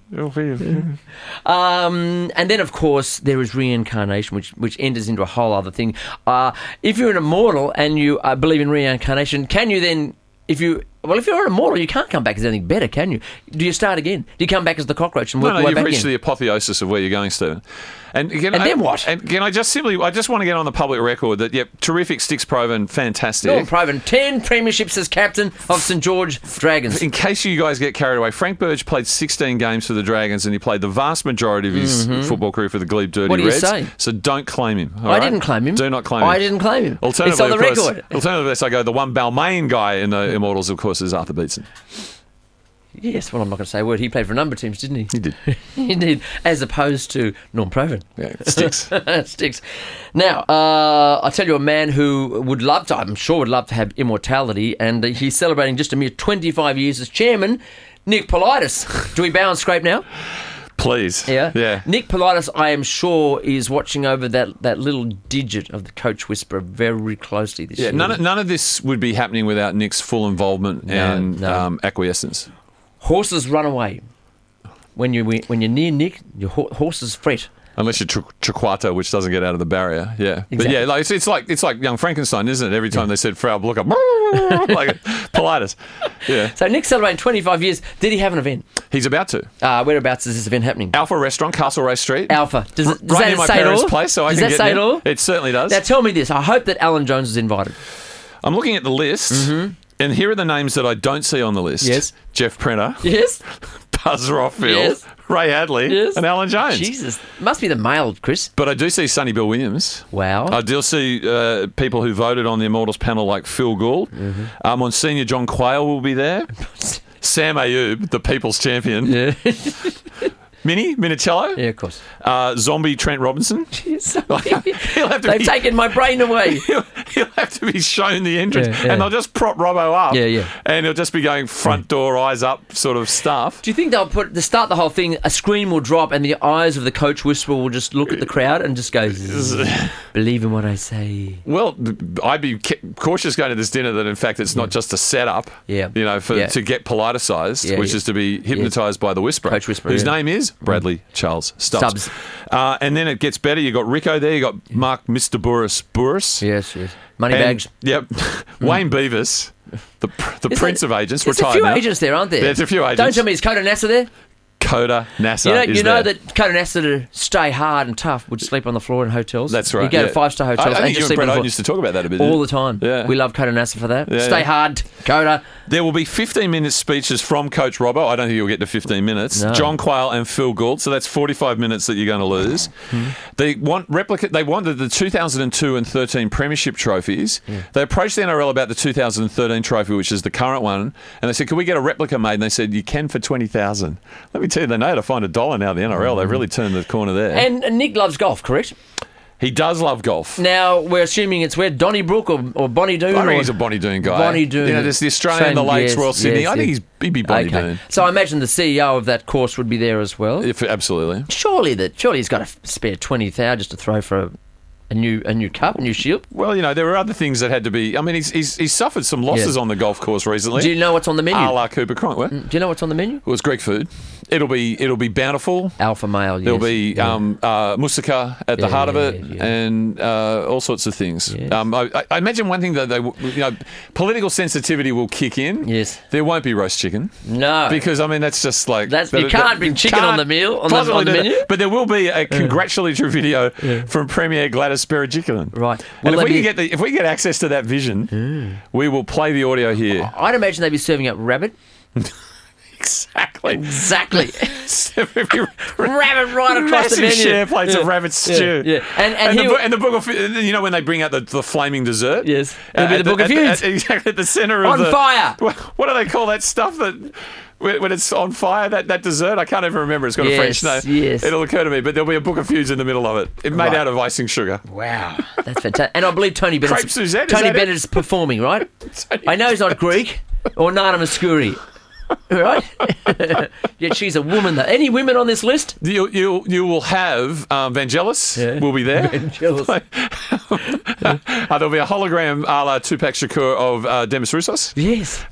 Speaker 4: Um, and then, of course, there is reincarnation, which which enters into a whole other thing. Uh, if you're an immortal and you uh, believe in reincarnation, can you then, if you Well, if you're an immortal, you can't come back as anything better, can you? Do you start again? Do you come back as the cockroach and work
Speaker 5: No, no,
Speaker 4: your way
Speaker 5: you've
Speaker 4: back
Speaker 5: reached
Speaker 4: in?
Speaker 5: the apotheosis of where you're going, Stephen. And, again,
Speaker 4: And
Speaker 5: I,
Speaker 4: then what?
Speaker 5: And can I just simply, I just want to get on the public record that, yep, terrific Sticks Provan, fantastic.
Speaker 4: Norm Provan, ten premierships as captain of St George Dragons.
Speaker 5: In case you guys get carried away, Frank Burge played sixteen games for the Dragons and he played the vast majority of his football career for the Glebe Dirty
Speaker 4: What do you
Speaker 5: Reds.
Speaker 4: say?
Speaker 5: So don't claim him. all
Speaker 4: I
Speaker 5: right?
Speaker 4: didn't claim him.
Speaker 5: Do not claim him.
Speaker 4: I didn't claim him. It's
Speaker 5: Alternatively,
Speaker 4: on the
Speaker 5: of course,
Speaker 4: record.
Speaker 5: Alternatively, let's go, the one Balmain guy in the Immortals, of course, is Arthur Beetson.
Speaker 4: Yes, well, I'm not going to say a word. He played for a number of teams, didn't he?
Speaker 5: He did.
Speaker 4: He did, as opposed to Norm Provan.
Speaker 5: Yeah, Sticks.
Speaker 4: Sticks. Now, uh, I'll tell you a man who would love to, I'm sure would love to have immortality, and he's celebrating just a mere twenty-five years as chairman, Nick Politis. Do we bow and scrape now?
Speaker 5: Please.
Speaker 4: Yeah.
Speaker 5: Yeah.
Speaker 4: Nick Politis, I am sure, is watching over that, that little digit of the Coach Whisperer very closely this
Speaker 5: Yeah,
Speaker 4: year.
Speaker 5: none of, none of this would be happening without Nick's full involvement
Speaker 4: No,
Speaker 5: and
Speaker 4: no.
Speaker 5: Um, acquiescence.
Speaker 4: Horses run away. When, you, when you're near Nick, your ho- horses fret.
Speaker 5: Unless you're Tr- Triquato, which doesn't get out of the barrier, yeah. But
Speaker 4: Exactly.
Speaker 5: yeah, like, it's, it's like it's like Young Frankenstein, isn't it? Every time they said Frau Blucher, like Politis. Yeah,
Speaker 4: So Nick's celebrating twenty-five years. Did he have an event?
Speaker 5: he's about to.
Speaker 4: Uh, whereabouts is this event happening?
Speaker 5: Alpha Restaurant, Castle Race Street.
Speaker 4: Alpha. Does,
Speaker 5: R-
Speaker 4: does
Speaker 5: right
Speaker 4: that
Speaker 5: near my
Speaker 4: say it
Speaker 5: parents'
Speaker 4: all?
Speaker 5: place, so I
Speaker 4: does
Speaker 5: can
Speaker 4: that
Speaker 5: get
Speaker 4: say it
Speaker 5: there.
Speaker 4: all?
Speaker 5: It certainly does.
Speaker 4: Now tell me this. I hope that Alan Jones is invited.
Speaker 5: I'm looking at the list,
Speaker 4: Mm-hmm.
Speaker 5: and here are the names that I don't see on the list.
Speaker 4: Yes.
Speaker 5: Jeff Prenner,
Speaker 4: Yes?
Speaker 5: Buzz Rothfield,
Speaker 4: Yes.
Speaker 5: Ray Hadley,
Speaker 4: Yes.
Speaker 5: and Alan Jones.
Speaker 4: Jesus. Must be the male, Chris.
Speaker 5: But I do see Sonny Bill Williams.
Speaker 4: Wow.
Speaker 5: I do see uh, people who voted on the Immortals panel like Phil Gould.
Speaker 4: Mm-hmm.
Speaker 5: Uh, Monsignor John Quayle will be there. Sam Ayoub, the People's Champion.
Speaker 4: Yeah.
Speaker 5: Minnie, Minicello.
Speaker 4: Yeah, of course.
Speaker 5: Uh, zombie Trent Robinson. He'll have to
Speaker 4: They've
Speaker 5: be,
Speaker 4: taken my brain away.
Speaker 5: He'll, he'll have to be shown the entrance.
Speaker 4: Yeah, yeah.
Speaker 5: And they'll just prop Robbo up.
Speaker 4: Yeah, yeah.
Speaker 5: And he'll just be going front door, eyes up sort of stuff.
Speaker 4: Do you think they'll put, to start the whole thing, a screen will drop and the eyes of the Coach Whisperer will just look at the crowd and just go, "Zzz, believe in what I say.
Speaker 5: Well, I'd be ca- cautious going to this dinner that, in fact, it's not just a setup,
Speaker 4: Yeah.
Speaker 5: you know, for
Speaker 4: Yeah.
Speaker 5: to get politicized,
Speaker 4: Yeah,
Speaker 5: which
Speaker 4: yeah.
Speaker 5: is to be hypnotized by the Whisperer,
Speaker 4: Coach Whisperer,
Speaker 5: whose
Speaker 4: yeah.
Speaker 5: name is Bradley Charles Stubbs.
Speaker 4: Stubbs.
Speaker 5: Uh, and then it gets better. You got Rico there. You got Mark Mister Burris Burris.
Speaker 4: Yes, yes. Money
Speaker 5: And-
Speaker 4: bags.
Speaker 5: Yep. Wayne Beavis, the pr- the
Speaker 4: Is
Speaker 5: Prince
Speaker 4: there-
Speaker 5: of Agents,
Speaker 4: There's
Speaker 5: retired
Speaker 4: a few
Speaker 5: now.
Speaker 4: agents there, aren't there?
Speaker 5: There's a few agents.
Speaker 4: Don't tell me it's Coda Nasser there.
Speaker 5: Coda NASA
Speaker 4: You know,
Speaker 5: is
Speaker 4: you know
Speaker 5: there.
Speaker 4: that Coda Nasser, to stay hard and tough, would sleep on the floor in hotels.
Speaker 5: That's right.
Speaker 4: You go
Speaker 5: yeah.
Speaker 4: to five-star hotels
Speaker 5: I, I
Speaker 4: and
Speaker 5: think
Speaker 4: just
Speaker 5: you
Speaker 4: sleep
Speaker 5: and
Speaker 4: on
Speaker 5: Brett
Speaker 4: the
Speaker 5: Owen
Speaker 4: floor.
Speaker 5: used to talk about that a bit.
Speaker 4: All the time.
Speaker 5: Yeah.
Speaker 4: We love Coda Nasser for that.
Speaker 5: Yeah,
Speaker 4: Stay
Speaker 5: yeah.
Speaker 4: hard, Coda.
Speaker 5: There will be fifteen minute speeches from Coach Robbo. I don't think you'll get to fifteen minutes.
Speaker 4: No.
Speaker 5: John Quayle and Phil Gould. So that's forty-five minutes that you're going to lose.
Speaker 4: Hmm.
Speaker 5: They want replica. They wanted the two thousand two and thirteen premiership trophies. They approached the N R L about the two thousand thirteen trophy, which is the current one, and they said, "Can we get a replica made?" And they said, "You can for twenty thousand." Let me tell you, they know how to find a dollar now. The N R L. They've really turned the corner there.
Speaker 4: And, and Nick loves golf, correct?
Speaker 5: he does love golf.
Speaker 4: Now, we're assuming it's where Donnybrook or, or Bonnie Doon?
Speaker 5: I
Speaker 4: or
Speaker 5: think he's a Bonnie Doon guy.
Speaker 4: Bonnie Doon.
Speaker 5: You know, there's the Australian, the
Speaker 4: Trained-
Speaker 5: Lakes,
Speaker 4: yes,
Speaker 5: Royal Sydney.
Speaker 4: yes,
Speaker 5: I think
Speaker 4: yes.
Speaker 5: he's he'd be Bonnie
Speaker 4: Okay.
Speaker 5: Doon.
Speaker 4: So I imagine the C E O of that course would be there as well.
Speaker 5: If, absolutely.
Speaker 4: Surely that surely he's got a spare twenty thousand just to throw for a, a new a new cup, a new shield.
Speaker 5: Well, you know, there were other things that had to be. I mean, he's he's, he's suffered some losses
Speaker 4: Yeah.
Speaker 5: on the golf course recently.
Speaker 4: Do you know what's on the menu?
Speaker 5: A la Cooper Cronk. What?
Speaker 4: Do you know what's on the menu?
Speaker 5: Well, it's Greek food. It'll be it'll be bountiful.
Speaker 4: Alpha male.
Speaker 5: There'll
Speaker 4: yes.
Speaker 5: be
Speaker 4: Yeah.
Speaker 5: um, uh, moussaka at the
Speaker 4: Yeah,
Speaker 5: heart of it,
Speaker 4: yeah, yeah.
Speaker 5: and uh, all sorts of things.
Speaker 4: Yes.
Speaker 5: Um, I, I imagine one thing that they, w- you know, political sensitivity will kick in.
Speaker 4: Yes.
Speaker 5: There won't be roast chicken.
Speaker 4: No.
Speaker 5: Because I mean that's just like
Speaker 4: That's-
Speaker 5: that-
Speaker 4: you can't
Speaker 5: that-
Speaker 4: bring
Speaker 5: you
Speaker 4: chicken on
Speaker 5: can't
Speaker 4: the meal- on the-
Speaker 5: possibly
Speaker 4: on the
Speaker 5: do that.
Speaker 4: menu.
Speaker 5: But there will be a congratulatory video from Premier Gladys Berejiklian.
Speaker 4: Right.
Speaker 5: And
Speaker 4: Will
Speaker 5: if
Speaker 4: they
Speaker 5: we
Speaker 4: be-
Speaker 5: can get the, if we get access to that vision, we will play the audio here.
Speaker 4: I'd imagine they'd be serving up rabbit.
Speaker 5: Exactly.
Speaker 4: Exactly.
Speaker 5: Rabbit
Speaker 4: rabbit right across
Speaker 5: Massive
Speaker 4: the menu.
Speaker 5: share plates
Speaker 4: Yeah.
Speaker 5: of rabbit stew.
Speaker 4: Yeah, yeah. And, and,
Speaker 5: And,
Speaker 4: he
Speaker 5: the, bo- and the book of, you know, when they bring out the, the flaming dessert?
Speaker 4: Yes. It'll be
Speaker 5: At
Speaker 4: the Book of
Speaker 5: at
Speaker 4: Feuds.
Speaker 5: at- Exactly, at the centre of
Speaker 4: On
Speaker 5: the...
Speaker 4: fire.
Speaker 5: What, what do they call that stuff that... When when it's on fire, that, that dessert, I can't even remember. It's got a
Speaker 4: Yes,
Speaker 5: French name.
Speaker 4: yes.
Speaker 5: It'll occur to me, but there'll be a book of feuds in the middle of it. It made
Speaker 4: Right.
Speaker 5: out of icing sugar.
Speaker 4: Wow, that's fantastic. And I believe Tony Bennett.
Speaker 5: Crepe Suzette, is
Speaker 4: Tony
Speaker 5: that it?
Speaker 4: Bennett's performing, right?
Speaker 5: Tony
Speaker 4: I know he's not Greek or Nana Muscuri. right? Yet she's a woman. Though. Any women on this list?
Speaker 5: You you you will have um, Vangelis
Speaker 4: Yeah.
Speaker 5: will be there.
Speaker 4: Vangelis.
Speaker 5: uh, there'll be a hologram a la Tupac Shakur of uh, Demis Roussos.
Speaker 4: Yes.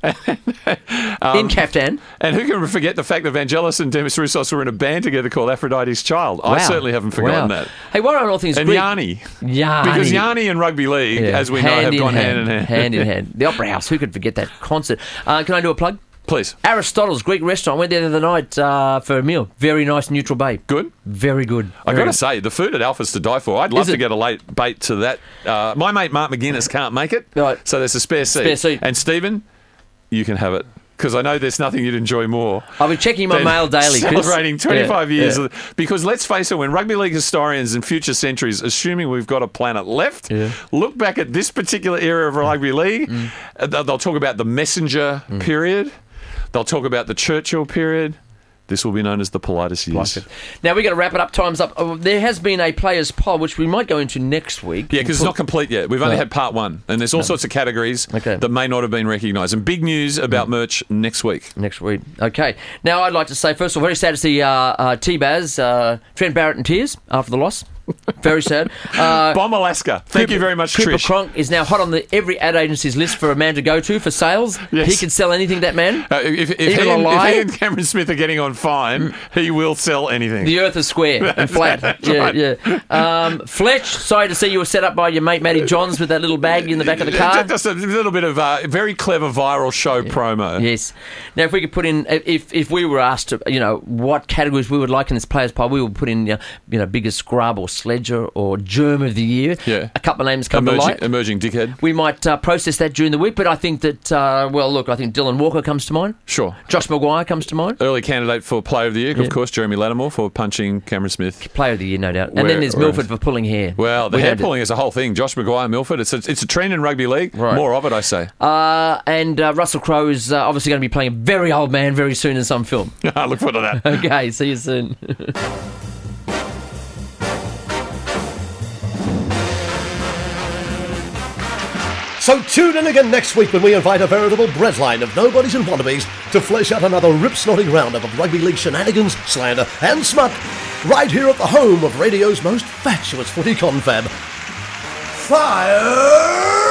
Speaker 5: Um,
Speaker 4: In Kaftan.
Speaker 5: And who can forget the fact that Vangelis and Demis Roussos were in a band together called Aphrodite's Child? I
Speaker 4: Wow.
Speaker 5: certainly haven't forgotten
Speaker 4: Wow.
Speaker 5: that.
Speaker 4: Hey, what are all things
Speaker 5: And
Speaker 4: Greek?
Speaker 5: Yanni.
Speaker 4: Yanni.
Speaker 5: Because Yanni and rugby league,
Speaker 4: Yeah.
Speaker 5: as we know, have
Speaker 4: in
Speaker 5: gone hand in hand.
Speaker 4: Hand in hand. The Opera House. Who could forget that concert? Uh, can I do a plug?
Speaker 5: Please.
Speaker 4: Aristotle's Greek restaurant. Went there the other night uh, for a meal. Very nice, neutral bait.
Speaker 5: Good?
Speaker 4: Very good.
Speaker 5: I
Speaker 4: Very
Speaker 5: got to say, the food at Alpha's to die for. I'd love
Speaker 4: Is
Speaker 5: to
Speaker 4: it?
Speaker 5: get a late bait to that. Uh, my mate Mark McGuinness can't make it,
Speaker 4: Right.
Speaker 5: so there's a spare seat.
Speaker 4: Spare seat.
Speaker 5: And Stephen, you can have it. Because I know there's nothing you'd enjoy more.
Speaker 4: I'll be checking my
Speaker 5: than
Speaker 4: mail daily. Chris.
Speaker 5: Celebrating twenty-five
Speaker 4: Yeah,
Speaker 5: years.
Speaker 4: yeah.
Speaker 5: Of, because let's face it, when rugby league historians in future centuries, assuming we've got a planet left,
Speaker 4: Yeah.
Speaker 5: look back at this particular era of rugby league,
Speaker 4: Mm.
Speaker 5: uh, they'll they'll talk about the Messenger period. They'll talk about the Churchill period. This will be known as the politest years.
Speaker 4: Like it. Now we've got to wrap it up. Time's up. Oh, there has been a players' poll, which we might go into next week.
Speaker 5: Yeah, because it's not complete yet. We've only
Speaker 4: No.
Speaker 5: had part one, and there's all sorts of categories
Speaker 4: Okay.
Speaker 5: that may not have been recognised. And big news about merch next week.
Speaker 4: Next week. Okay. Now, I'd like to say, first of all, very sad to see uh, uh, T-Baz, uh, Trent Barrett in tears after the loss. Very sad. Uh,
Speaker 5: Bomb Alaska. Thank
Speaker 4: Cooper-
Speaker 5: you very much,
Speaker 4: Cooper
Speaker 5: Trish.
Speaker 4: Cronk is now hot on the every ad agency's list for a man to go to for sales.
Speaker 5: Yes.
Speaker 4: He can sell anything, that man.
Speaker 5: Uh, if, if,
Speaker 4: Even
Speaker 5: he
Speaker 4: a
Speaker 5: and,
Speaker 4: lie?
Speaker 5: if he and Cameron Smith are getting on fine, he will sell anything.
Speaker 4: The earth is square and flat.
Speaker 5: That's
Speaker 4: yeah,
Speaker 5: right.
Speaker 4: yeah. Um, Fletch, sorry to see you were set up by your mate Matty Johns with that little bag in the back of the car.
Speaker 5: Just a little bit of uh, very clever viral show promo.
Speaker 4: Yes. Now, if we could put in, if if we were asked to, you know, what categories we would like in this players' poll, we would put in, you know, you know biggest scrub or sledger or germ of the year.
Speaker 5: Yeah.
Speaker 4: A couple of names come
Speaker 5: Emerging,
Speaker 4: to light.
Speaker 5: emerging dickhead.
Speaker 4: We might uh, process that during the week, but I think that, uh, well, look, I think Dylan Walker comes to mind.
Speaker 5: Sure.
Speaker 4: Josh Maguire comes to mind.
Speaker 5: Early candidate for Player of the Year,
Speaker 4: Yeah.
Speaker 5: of course, Jeremy Lattimore for punching Cameron Smith.
Speaker 4: Player of the year, no doubt. And
Speaker 5: Where-
Speaker 4: then there's
Speaker 5: where-
Speaker 4: Milford for pulling hair.
Speaker 5: Well, the
Speaker 4: We
Speaker 5: hair
Speaker 4: don't do-
Speaker 5: pulling is a whole thing. Josh Maguire, Milford. It's a, it's a trend in rugby league.
Speaker 4: Right.
Speaker 5: More of it, I say.
Speaker 4: Uh, and uh, Russell Crowe is uh, obviously going to be playing a very old man very soon in some film.
Speaker 5: I look forward to that.
Speaker 4: Okay, see you soon.
Speaker 1: So tune in again next week when we invite a veritable breadline of nobodies and wannabes to flesh out another rip-snorting roundup of rugby league shenanigans, slander and smut right here at the home of radio's most fatuous footy confab. Fire!